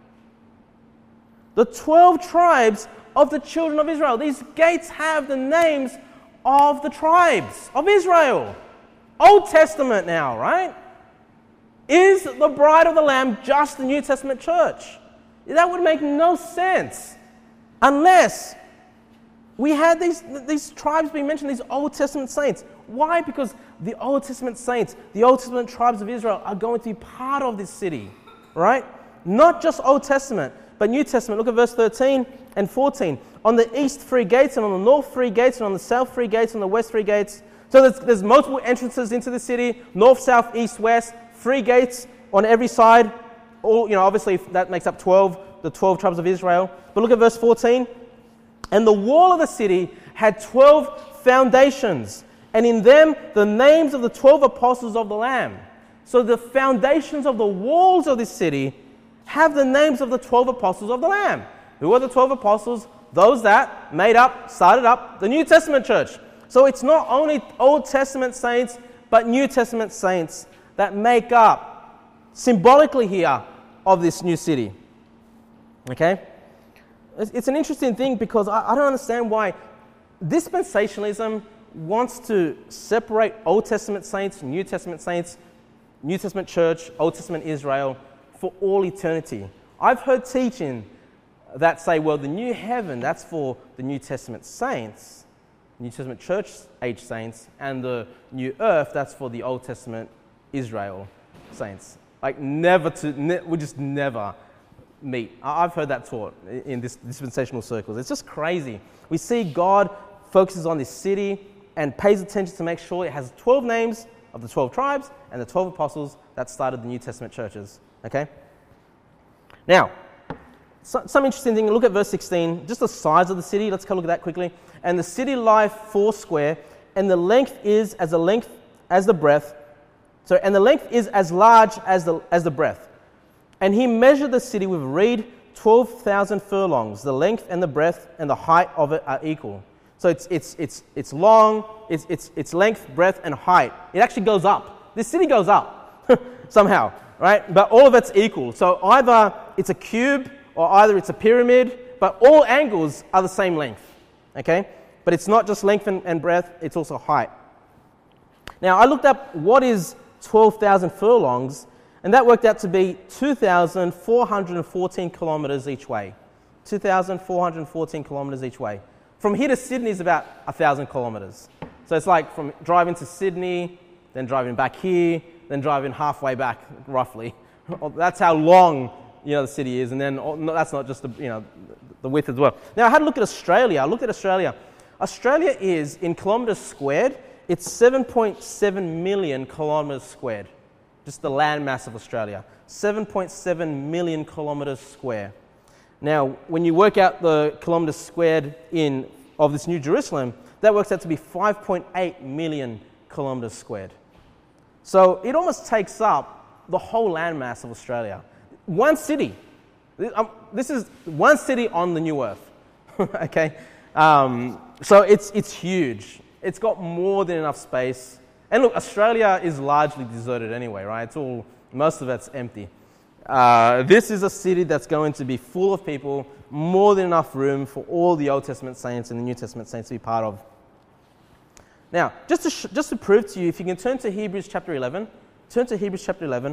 The 12 tribes of the children of Israel. These gates have the names of the tribes of Israel. Old Testament now, right? Is the bride of the Lamb just the New Testament church? That would make no sense unless we had these tribes being mentioned, these Old Testament saints. Why? Because the Old Testament saints, the Old Testament tribes of Israel are going to be part of this city, right? Not just Old Testament, but New Testament. Look at verse 13 and 14. On the east 3 gates, and on the north 3 gates, and on the south 3 gates, and on the west 3 gates. So there's multiple entrances into the city, north, south, east, west, 3 gates on every side. All, obviously that makes up 12, the 12 tribes of Israel. But look at verse 14. And the wall of the city had 12 foundations, and in them the names of the 12 apostles of the Lamb. So the foundations of the walls of this city have the names of the 12 apostles of the Lamb. Who are the 12 apostles? Those that started up the New Testament church. So it's not only Old Testament saints, but New Testament saints that make up, symbolically here, of this new city. Okay? It's an interesting thing because I don't understand why dispensationalism wants to separate Old Testament saints, New Testament church, Old Testament Israel for all eternity. I've heard teaching that say, well, the new heaven, that's for the New Testament saints, New Testament church age saints, and the new earth, that's for the Old Testament Israel saints. Like we just never meet. I've heard that taught in this dispensational circles. It's just crazy. We see God focuses on this city and pays attention to make sure it has 12 names of the 12 tribes and the 12 apostles that started the New Testament churches. Okay? Now, some interesting thing. Look at verse 16. Just the size of the city. Let's look at that quickly. And the city lieth 4 square, and the length is as the breadth. So, and the length is as large as the breadth. And he measured the city with a reed, 12,000 furlongs. The length and the breadth and the height of it are equal. So it's long. Its length, breadth, and height. It actually goes up. This city goes up somehow, right? But all of it's equal. So either it's a cube or either it's a pyramid, but all angles are the same length. Okay? But it's not just length and breadth, it's also height. Now, I looked up what is 12,000 furlongs, and that worked out to be 2,414 kilometres each way. 2,414 kilometres each way. From here to Sydney is about 1,000 kilometres. So it's like from driving to Sydney, then driving back here, then driving halfway back, roughly. That's how long the city is, and then that's not just the width as well. Now, I had a look at Australia. I looked at Australia. Australia is, in kilometres squared, it's 7.7 million kilometres squared. Just the land mass of Australia. 7.7 million kilometres square. Now, when you work out the kilometres squared of this New Jerusalem, that works out to be 5.8 million kilometres squared. So it almost takes up the whole land mass of Australia. One city. This is one city on the new earth. Okay? So it's huge. It's got more than enough space. And look, Australia is largely deserted anyway, right? Most of it's empty. this is a city that's going to be full of people, more than enough room for all the Old Testament saints and the New Testament saints to be part of. Now, just to prove to you, if you can turn to Hebrews chapter 11, turn to Hebrews chapter 11.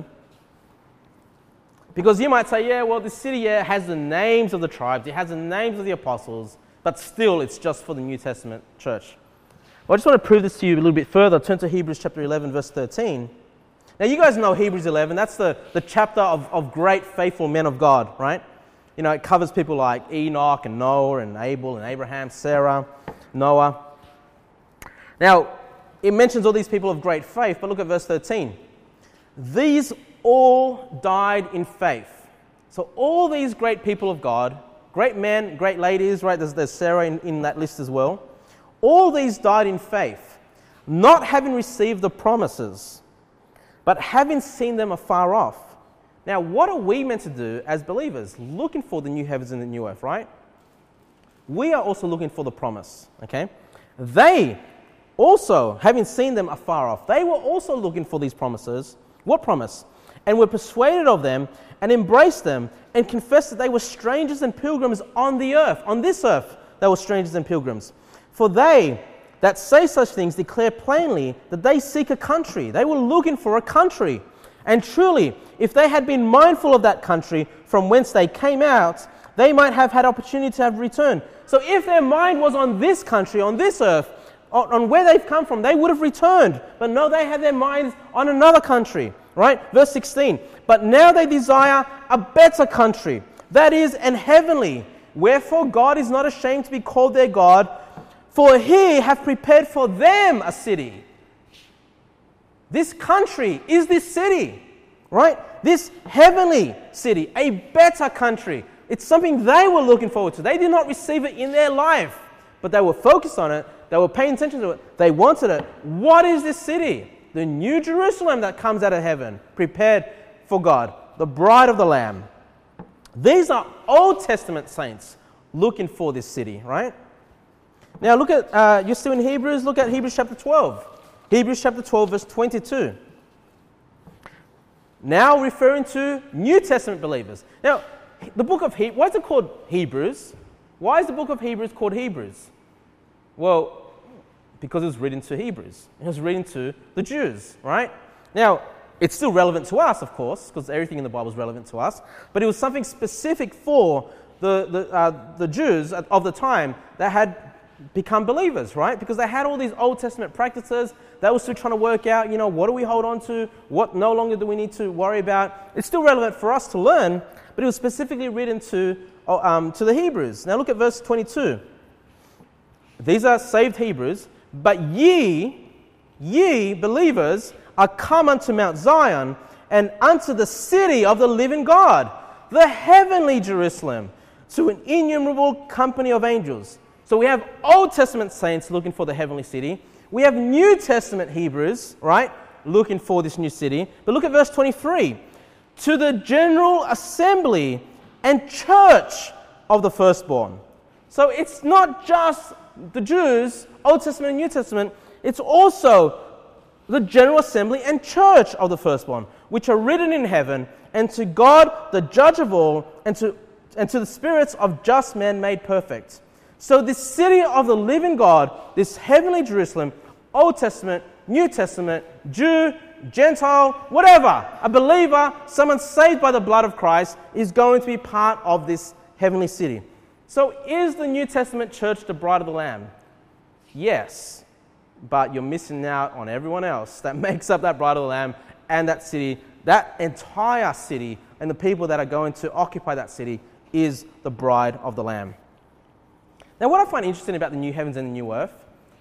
Because you might say, yeah, well, this city has the names of the tribes, it has the names of the apostles, but still it's just for the New Testament church. Well, I just want to prove this to you a little bit further. Turn to Hebrews chapter 11, verse 13. Now, you guys know Hebrews 11. That's the chapter of great faithful men of God, right? You know, it covers people like Enoch and Noah and Abel and Abraham, Sarah, Noah. Now, it mentions all these people of great faith, but look at verse 13. These all died in faith. So all these great people of God, great men, great ladies, right? There's Sarah in that list as well. All these died in faith, not having received the promises, but having seen them afar off. Now, what are we meant to do as believers? Looking for the new heavens and the new earth, right? We are also looking for the promise, okay? They also, having seen them afar off, they were also looking for these promises. What promise? And were persuaded of them and embraced them and confessed that they were strangers and pilgrims on the earth. On this earth, they were strangers and pilgrims. For they that say such things declare plainly that they seek a country. They were looking for a country. And truly, if they had been mindful of that country from whence they came out, they might have had opportunity to have returned. So if their mind was on this country, on this earth, on where they've come from, they would have returned. But no, they had their minds on another country, right? Verse 16, but now they desire a better country, that is, an heavenly. Wherefore God is not ashamed to be called their God, for he hath prepared for them a city. This country is this city, right? This heavenly city, a better country. It's something they were looking forward to. They did not receive it in their life, but they were focused on it. They were paying attention to it. They wanted it. What is this city? The New Jerusalem that comes out of heaven, prepared for God, the bride of the Lamb. These are Old Testament saints looking for this city, right? Now look at, you're still in Hebrews, look at Hebrews chapter 12. Hebrews chapter 12, verse 22. Now referring to New Testament believers. Now, the book of Hebrews, why is it called Hebrews? Why is the book of Hebrews called Hebrews? Well, because it was written to Hebrews. It was written to the Jews, right? Now, it's still relevant to us, of course, because everything in the Bible is relevant to us, but it was something specific for the Jews of the time that had become believers, right? Because they had all these Old Testament practices. They were still trying to work out, what do we hold on to? What no longer do we need to worry about? It's still relevant for us to learn, but it was specifically written to the Hebrews. Now look at verse 22. These are saved Hebrews. But ye believers are come unto Mount Zion and unto the city of the living God, the heavenly Jerusalem, to an innumerable company of angels. So we have Old Testament saints looking for the heavenly city. We have New Testament Hebrews, right, looking for this new city. But look at verse 23. To the general assembly and church of the firstborn. So it's not just the Jews, Old Testament and New Testament, it's also the general assembly and church of the firstborn, which are written in heaven, and to God, the judge of all, and to the spirits of just men made perfect. So this city of the living God, this heavenly Jerusalem, Old Testament, New Testament, Jew, Gentile, whatever, a believer, someone saved by the blood of Christ, is going to be part of this heavenly city. So is the New Testament church the bride of the Lamb? Yes, but you're missing out on everyone else that makes up that bride of the Lamb and that city. That entire city and the people that are going to occupy that city is the bride of the Lamb. Now, what I find interesting about the new heavens and the new earth,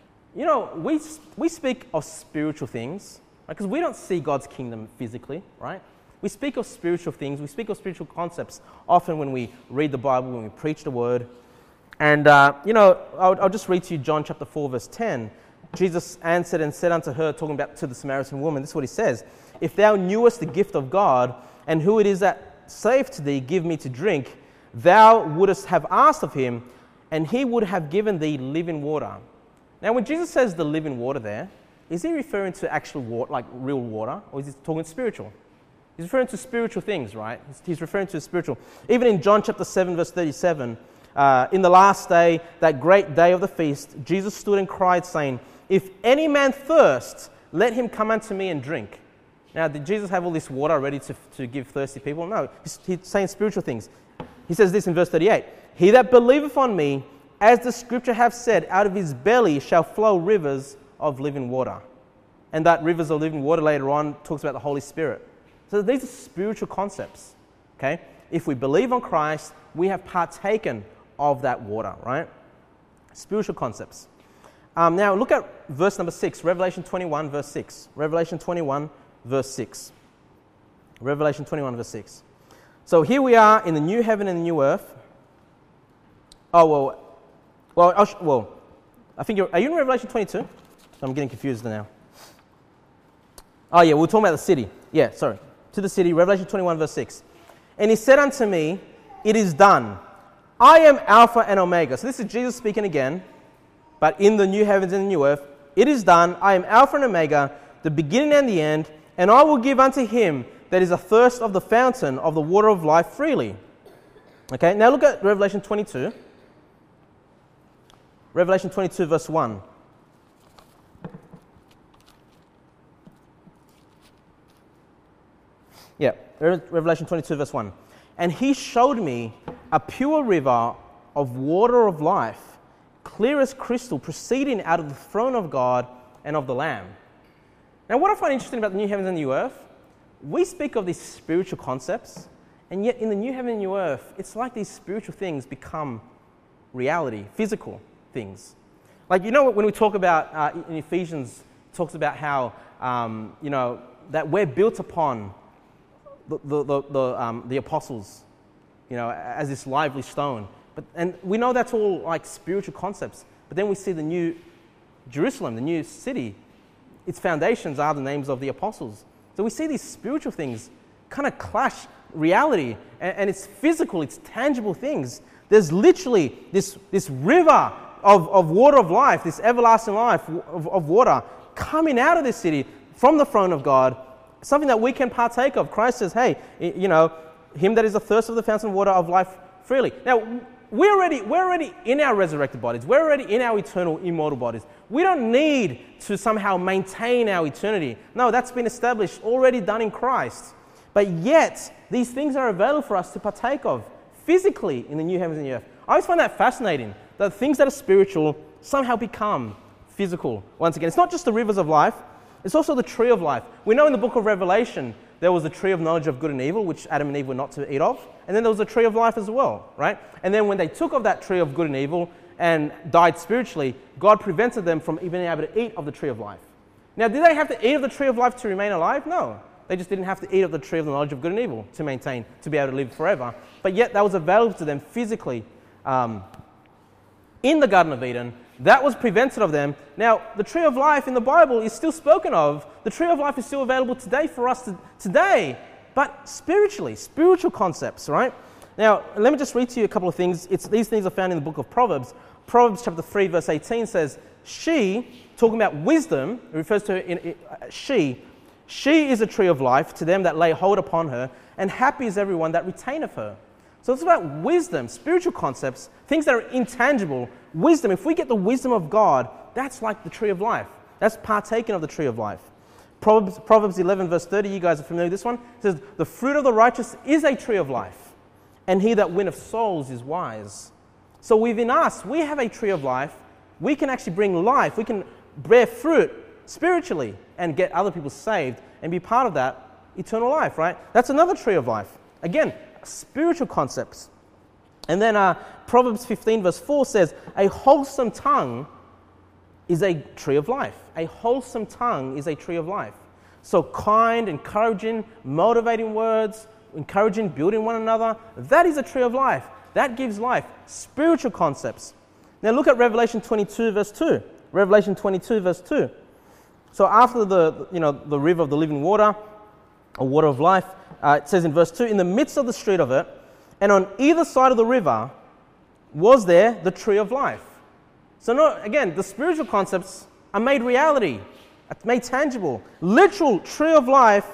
we speak of spiritual things, right? Because we don't see God's kingdom physically, right? We speak of spiritual things, we speak of spiritual concepts often when we read the Bible, when we preach the word. And, I'll just read to you John chapter 4, verse 10. Jesus answered and said unto her, talking about to the Samaritan woman, this is what he says, if thou knewest the gift of God, and who it is that saith to thee, give me to drink, thou wouldest have asked of him, and he would have given thee living water. Now, when Jesus says the living water there, is he referring to actual water, like real water, or is he talking spiritual? He's referring to spiritual things, right? He's referring to spiritual. Even in John chapter 7, verse 37, in the last day, that great day of the feast, Jesus stood and cried, saying, "If any man thirst, let him come unto me and drink." Now, did Jesus have all this water ready to give thirsty people? No, he's saying spiritual things. He says this in verse 38, "He that believeth on me, as the scripture hath said, out of his belly shall flow rivers of living water." And that rivers of living water later on talks about the Holy Spirit. So these are spiritual concepts, okay? If we believe on Christ, we have partaken of that water, right? Spiritual concepts. Now look at verse number 6, Revelation 21, verse 6. Revelation 21, verse 6. Revelation 21, verse 6. So here we are in the new heaven and the new earth. I think are you in Revelation 22? I'm getting confused now. Oh yeah, we're talking about the city. Yeah, sorry. To the city, Revelation 21, verse 6. "And he said unto me, It is done. I am Alpha and Omega." So this is Jesus speaking again, but in the new heavens and the new earth. "It is done. I am Alpha and Omega, the beginning and the end, and I will give unto him that is athirst of the fountain of the water of life freely." Okay, now look at Revelation 22. Revelation 22, verse 1. Yeah, Revelation 22, verse 1. "And he showed me a pure river of water of life, clear as crystal, proceeding out of the throne of God and of the Lamb." Now, what I find interesting about the new heavens and new earth, we speak of these spiritual concepts, and yet in the new heaven and new earth, it's like these spiritual things become reality, physical things. Like, you know, when we talk about, in Ephesians, it talks about how, that we're built upon the apostles, as this lively stone. And we know that's all like spiritual concepts. But then we see the new Jerusalem, the new city. Its foundations are the names of the apostles. So we see these spiritual things kind of clash reality. And it's physical, it's tangible things. There's literally this river of water of life, this everlasting life of water coming out of this city from the throne of God. Something that we can partake of. Christ says, hey, him that is athirst of the fountain of water of life freely. Now, we're already in our resurrected bodies. We're already in our eternal, immortal bodies. We don't need to somehow maintain our eternity. No, that's been established, already done in Christ. But yet, these things are available for us to partake of physically in the new heavens and the earth. I always find that fascinating, that things that are spiritual somehow become physical. Once again, it's not just the rivers of life, it's also the tree of life. We know in the book of Revelation, there was the tree of knowledge of good and evil, which Adam and Eve were not to eat of. And then there was the tree of life as well, right? And then when they took of that tree of good and evil and died spiritually, God prevented them from even being able to eat of the tree of life. Now, did they have to eat of the tree of life to remain alive? No. They just didn't have to eat of the tree of the knowledge of good and evil to maintain, to be able to live forever. But yet that was available to them physically in the Garden of Eden. That was prevented of them. Now, the tree of life in the Bible is still spoken of. The tree of life is still available today for us today, but spiritually, spiritual concepts, right? Now, let me just read to you a couple of things. These things are found in the book of Proverbs. Proverbs chapter 3, verse 18 says, "She," talking about wisdom, it refers to she is a tree of life to them that lay hold upon her, and happy is everyone that retaineth her. So it's about wisdom, spiritual concepts, things that are intangible. Wisdom, if we get the wisdom of God, that's like the tree of life. That's partaken of the tree of life. Proverbs 11, verse 30, you guys are familiar with this one. It says, "The fruit of the righteous is a tree of life, and he that winneth souls is wise." So within us, we have a tree of life. We can actually bring life. We can bear fruit spiritually and get other people saved and be part of that eternal life, right? That's another tree of life. Again, spiritual concepts. And then Proverbs 15, verse 4 says, "A wholesome tongue is a tree of life." A wholesome tongue is a tree of life. So kind, encouraging, motivating words, encouraging, building one another, that is a tree of life. That gives life. Spiritual concepts. Now look at Revelation 22, verse 2. Revelation 22, verse 2. So after the river of the living water, or water of life, it says in verse 2, "In the midst of the street of it, and on either side of the river, was there the tree of life." So again, the spiritual concepts are made reality, made tangible. Literal tree of life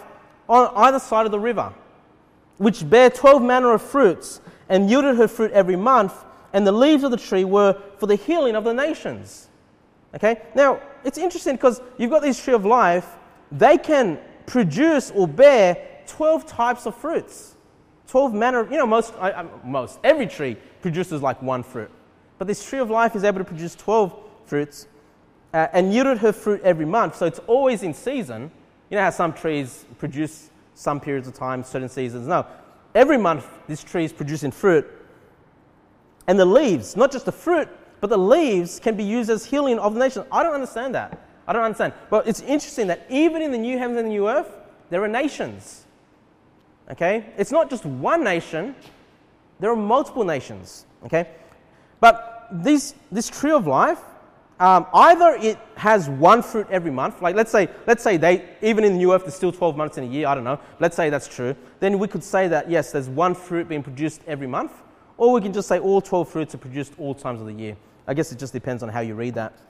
on either side of the river, which bare 12 manner of fruits, and yielded her fruit every month, and the leaves of the tree were for the healing of the nations. Okay? Now, it's interesting because you've got this tree of life. They can produce or bear 12 types of fruits. 12 manner of, every tree produces like one fruit. But this tree of life is able to produce 12 fruits and yielded her fruit every month. So it's always in season. You know how some trees produce some periods of time, certain seasons? No. Every month this tree is producing fruit. And the leaves, not just the fruit, but the leaves can be used as healing of the nation. I don't understand that. I don't understand. But it's interesting that even in the new heavens and the new earth, there are nations. Okay? It's not just one nation. There are multiple nations. Okay? But this tree of life, either it has one fruit every month. Like let's say they, even in the new earth, there's still 12 months in a year. I don't know. Let's say that's true. Then we could say that, yes, there's one fruit being produced every month. Or we can just say all 12 fruits are produced all times of the year. I guess it just depends on how you read that.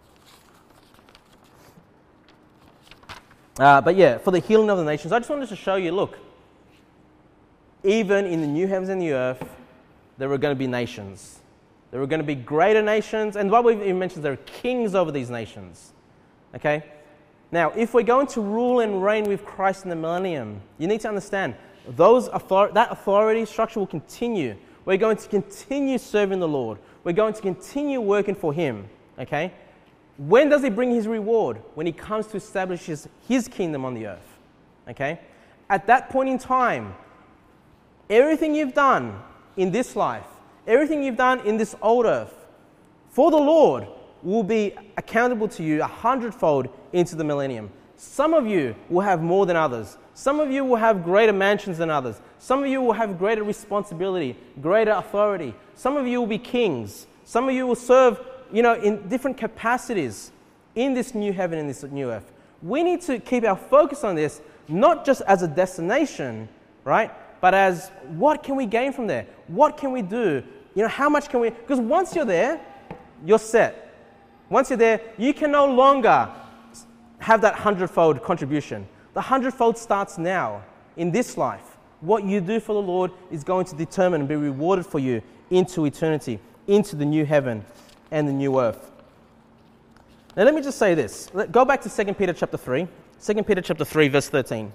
But yeah, for the healing of the nations, I just wanted to show you, look, even in the new heavens and the earth, there are going to be nations. There are going to be greater nations, and the Bible even mentions there are kings over these nations. Okay? Now, if we're going to rule and reign with Christ in the millennium, you need to understand that authority structure will continue. We're going to continue serving the Lord. We're going to continue working for Him. Okay? When does He bring His reward? When He comes to establish His kingdom on the earth. Okay? At that point in time, everything you've done in this life, everything you've done in this old earth, for the Lord will be accountable to you 100-fold into the millennium. Some of you will have more than others. Some of you will have greater mansions than others. Some of you will have greater responsibility, greater authority. Some of you will be kings. Some of you will serve, in different capacities in this new heaven and this new earth. We need to keep our focus on this, not just as a destination, right? But as what can we gain from there? What can we do? How much can we... Because once you're there, you're set. Once you're there, you can no longer have that 100-fold contribution. The 100-fold starts now, in this life. What you do for the Lord is going to determine and be rewarded for you into eternity, into the new heaven and the new earth. Now let me just say this. Go back to 2 Peter chapter 3. 2 Peter chapter 3, verse 13.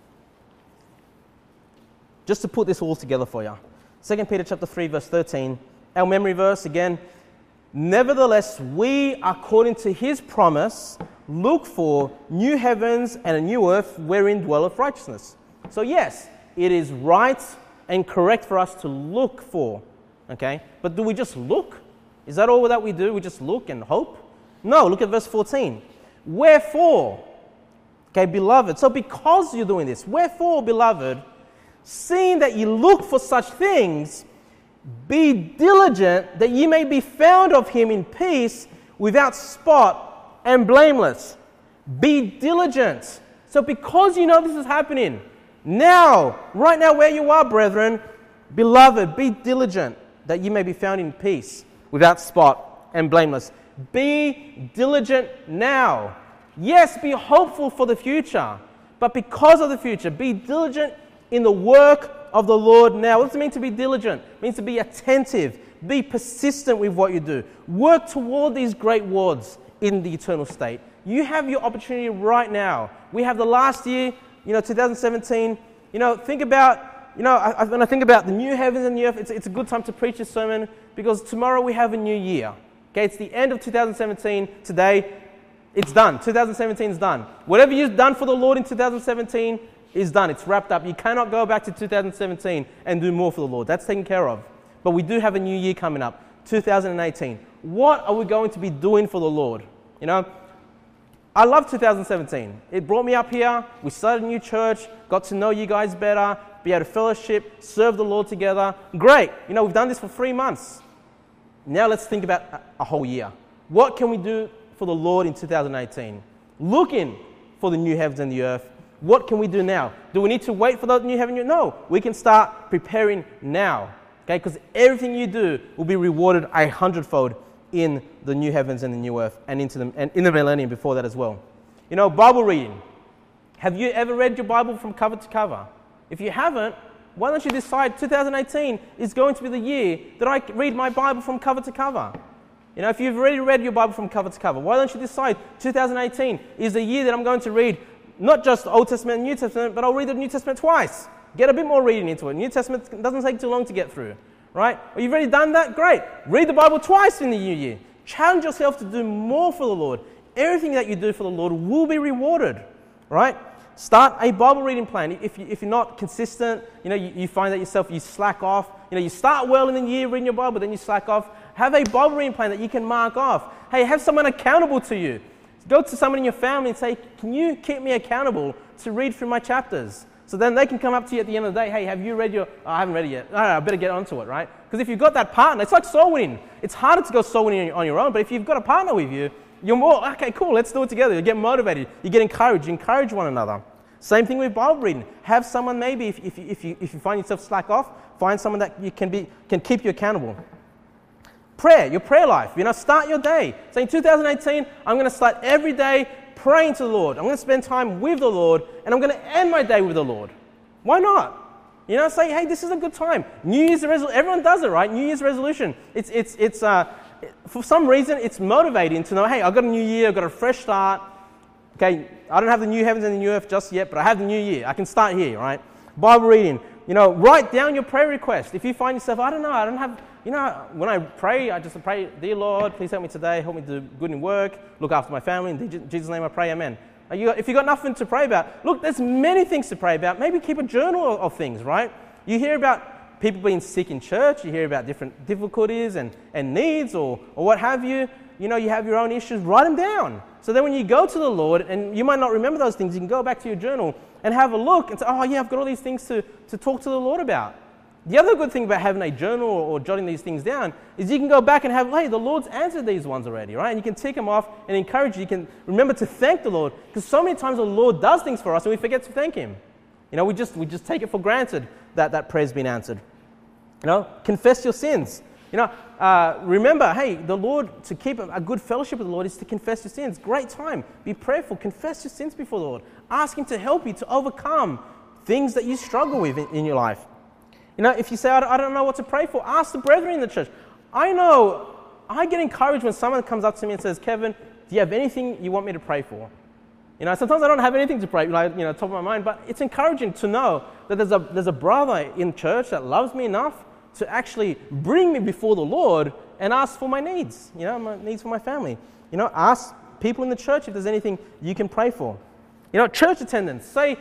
Just to put this all together for you. 2 Peter chapter 3, verse 13. Our memory verse again. Nevertheless, we, according to His promise, look for new heavens and a new earth wherein dwelleth righteousness. So yes, it is right and correct for us to look for. Okay? But do we just look? Is that all that we do? We just look and hope? No, look at verse 14. Wherefore, okay, beloved, so because you're doing this, wherefore, beloved, seeing that ye look for such things, be diligent that ye may be found of Him in peace, without spot and blameless. Be diligent. So because you know this is happening, now, right now where you are, brethren, beloved, be diligent that ye may be found in peace, without spot and blameless. Be diligent now. Yes, be hopeful for the future, but because of the future, be diligent in the work of the Lord now. What does it mean to be diligent? It means to be attentive, be persistent with what you do. Work toward these great rewards in the eternal state. You have your opportunity right now. We have the last year, 2017. Think about, when I think about the new heavens and the earth, it's a good time to preach this sermon because tomorrow we have a new year. Okay, it's the end of 2017 today. It's done. 2017 is done. Whatever you've done for the Lord in 2017 is done. It's wrapped up. You cannot go back to 2017 and do more for the Lord. That's taken care of. But we do have a new year coming up, 2018. What are we going to be doing for the Lord? I love 2017. It brought me up here. We started a new church, got to know you guys better, be able to fellowship, serve the Lord together. Great. We've done this for 3 months. Now let's think about a whole year. What can we do for the Lord in 2018? Looking for the new heavens and the earth. What can we do now? Do we need to wait for the new heaven? No. We can start preparing now. Okay? Because everything you do will be rewarded 100-fold in the new heavens and the new earth and in the millennium before that as well. Bible reading. Have you ever read your Bible from cover to cover? If you haven't, why don't you decide 2018 is going to be the year that I read my Bible from cover to cover? You know, if you've already read your Bible from cover to cover, why don't you decide 2018 is the year that I'm going to read not just the Old Testament and New Testament, but I'll read the New Testament twice. Get a bit more reading into it. New Testament doesn't take too long to get through, right? Well, you've already done that? Great. Read the Bible twice in the new year. Challenge yourself to do more for the Lord. Everything that you do for the Lord will be rewarded, right? Start a Bible reading plan. If you're not consistent, you know, you find that yourself, you slack off. You know, you start well in the year reading your Bible, then you slack off. Have a Bible reading plan that you can mark off. Hey, have someone accountable to you. Go to someone in your family and say, can you keep me accountable to read through my chapters? So then they can come up to you at the end of the day, hey, have you read your... Oh, I haven't read it yet. I better get onto it, right? Because if you've got that partner, it's like soul winning. It's harder to go soul winning on your own, but if you've got a partner with you, you're more, okay, cool, let's do it together. You get motivated. You get encouraged. You encourage one another. Same thing with Bible reading. Have someone maybe, if you find yourself slack off, find someone that you can keep you accountable. Prayer, your prayer life. You know, start your day. So in 2018, I'm going to start every day praying to the Lord. I'm going to spend time with the Lord, and I'm going to end my day with the Lord. Why not? You know, say, hey, this is a good time. New Year's resolution. Everyone does it, right? New Year's resolution. It's for some reason, it's motivating to know, hey, I've got a new year, I've got a fresh start. Okay, I don't have the new heavens and the new earth just yet, but I have the new year. I can start here, right? Bible reading. You know, write down your prayer request. If you find yourself, I don't have, you know, when I pray, I just pray, dear Lord, please help me today, help me do good in work, look after my family. In Jesus' name I pray, amen. If you've got nothing to pray about, look, there's many things to pray about. Maybe keep a journal of things, right? You hear about people being sick in church, you hear about different difficulties and needs or what have you. You know, you have your own issues, write them down. So then when you go to the Lord, and you might not remember those things, you can go back to your journal and have a look and say, oh yeah, I've got all these things to talk to the Lord about. The other good thing about having a journal or jotting these things down is you can go back and have, hey, the Lord's answered these ones already, right? And you can tick them off and encourage you. You can remember to thank the Lord, because so many times the Lord does things for us and we forget to thank Him. You know, we just take it for granted that prayer's been answered. You know, confess your sins. You know, remember, hey, the Lord, to keep a good fellowship with the Lord is to confess your sins. Great time. Be prayerful. Confess your sins before the Lord. Ask Him to help you to overcome things that you struggle with in your life. You know, if you say, I don't know what to pray for, ask the brethren in the church. I know, I get encouraged when someone comes up to me and says, Kevin, do you have anything you want me to pray for? You know, sometimes I don't have anything to pray, like, you know, top of my mind, but it's encouraging to know that there's a brother in church that loves me enough to actually bring me before the Lord and ask for my needs, you know, my needs for my family. You know, ask people in the church if there's anything you can pray for. You know, church attendance. Say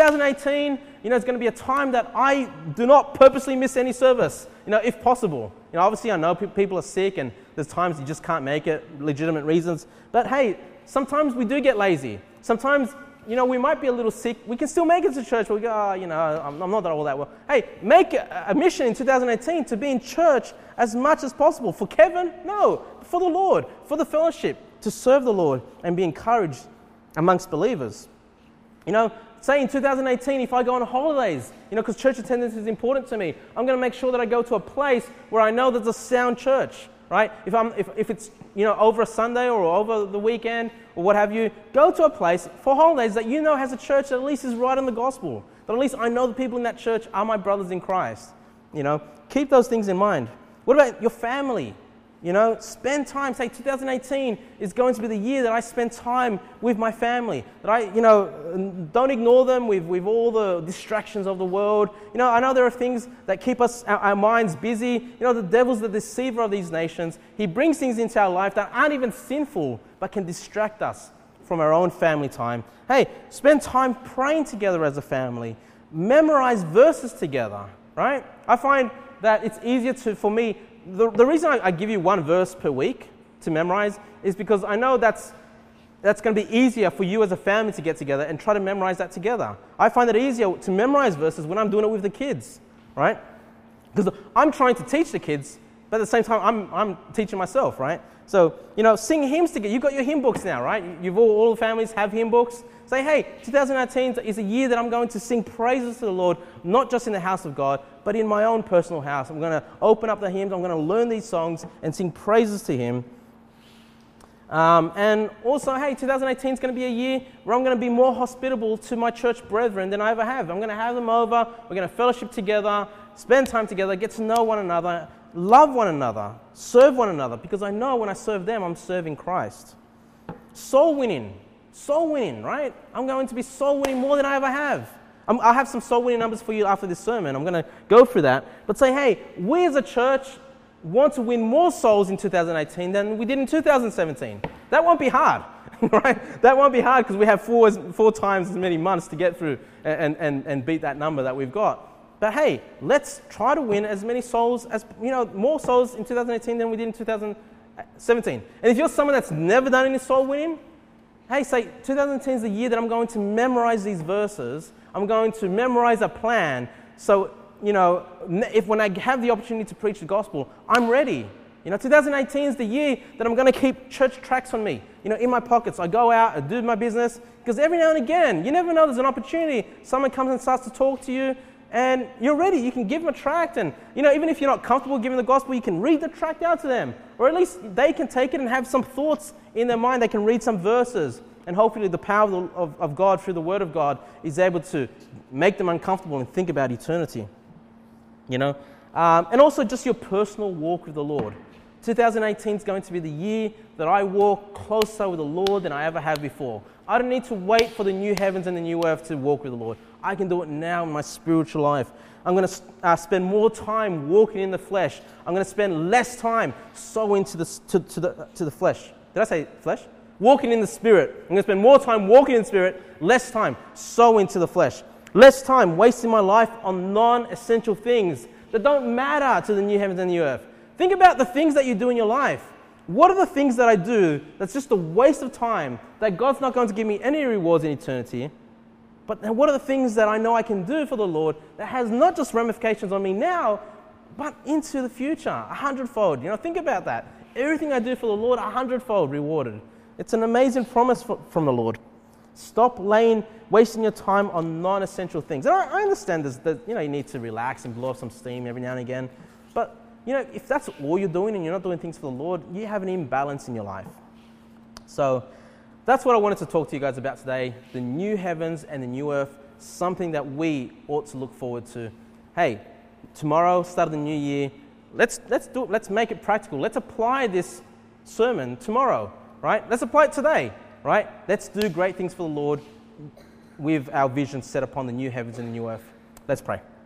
2018, you know, it's going to be a time that I do not purposely miss any service, you know, if possible. You know, obviously I know people are sick and there's times you just can't make it, legitimate reasons. But hey, sometimes we do get lazy. Sometimes, you know, we might be a little sick. We can still make it to church. We go, oh, you know, I'm not all that well. Hey, make a mission in 2018 to be in church as much as possible. For Kevin? No. For the Lord. For the fellowship. To serve the Lord and be encouraged amongst believers. You know, say in 2018, if I go on holidays, you know, because church attendance is important to me, I'm going to make sure that I go to a place where I know there's a sound church, right? If it's, you know, over a Sunday or over the weekend or what have you, go to a place for holidays that you know has a church that at least is right on the gospel. But at least I know the people in that church are my brothers in Christ. You know, keep those things in mind. What about your family? You know, spend time. Say 2018 is going to be the year that I spend time with my family. That I, you know, don't ignore them with all the distractions of the world. You know, I know there are things that keep us, our minds busy. You know, the devil's the deceiver of these nations. He brings things into our life that aren't even sinful, but can distract us from our own family time. Hey, spend time praying together as a family. Memorize verses together, right? I find that it's easier for me. The reason I give you one verse per week to memorize is because I know that's going to be easier for you as a family to get together and try to memorize that together. I find it easier to memorize verses when I'm doing it with the kids, right? Because I'm trying to teach the kids, but at the same time, I'm teaching myself, right? So, you know, sing hymns together. You've got your hymn books now, right? You've all the families have hymn books. Say, hey, 2019 is a year that I'm going to sing praises to the Lord, not just in the house of God, but in my own personal house. I'm going to open up the hymns. I'm going to learn these songs and sing praises to Him. And also, hey, 2018 is going to be a year where I'm going to be more hospitable to my church brethren than I ever have. I'm going to have them over, we're going to fellowship together, spend time together, get to know one another, love one another, serve one another, because I know when I serve them, I'm serving Christ. Soul winning, right? I'm going to be soul winning more than I ever have. I have some soul winning numbers for you after this sermon. I'm going to go through that. But say, hey, we as a church want to win more souls in 2018 than we did in 2017. That won't be hard, right? That won't be hard because we have four times as many months to get through and beat that number that we've got. But hey, let's try to win as many souls as, more souls in 2018 than we did in 2017. And if you're someone that's never done any soul winning, hey, say 2010 is the year that I'm going to memorize these verses. I'm going to memorize a plan. So, if when I have the opportunity to preach the gospel, I'm ready. 2018 is the year that I'm going to keep church tracts on me, in my pockets. I go out, I do my business, because every now and again, you never know, there's an opportunity. Someone comes and starts to talk to you, and you're ready. You can give them a tract, and even if you're not comfortable giving the gospel, you can read the tract out to them, or at least they can take it and have some thoughts in their mind. They can read some verses, and hopefully the power of God through the Word of God is able to make them uncomfortable and think about eternity. And also just your personal walk with the Lord. 2018 is going to be the year that I walk closer with the Lord than I ever have before. I don't need to wait for the new heavens and the new earth to walk with the Lord. I can do it now in my spiritual life. I'm going to spend more time walking in the flesh. I'm going to spend less time sowing to the flesh. Did I say flesh? Walking in the Spirit. I'm going to spend more time walking in the Spirit, less time sowing to the flesh. Less time wasting my life on non-essential things that don't matter to the new heavens and the new earth. Think about the things that you do in your life. What are the things that I do that's just a waste of time, that God's not going to give me any rewards in eternity? But what are the things that I know I can do for the Lord that has not just ramifications on me now, but into the future, 100-fold? Think about that. Everything I do for the Lord, 100-fold rewarded. It's an amazing promise from the Lord. Stop wasting your time on non-essential things. And I understand that you need to relax and blow off some steam every now and again. But if that's all you're doing and you're not doing things for the Lord, you have an imbalance in your life. So that's what I wanted to talk to you guys about today. The new heavens and the new earth, something that we ought to look forward to. Hey, tomorrow, start of the new year, let's do it. Let's make it practical. Let's apply this sermon tomorrow, right? Let's apply it today. Right? Let's do great things for the Lord with our vision set upon the new heavens and the new earth. Let's pray.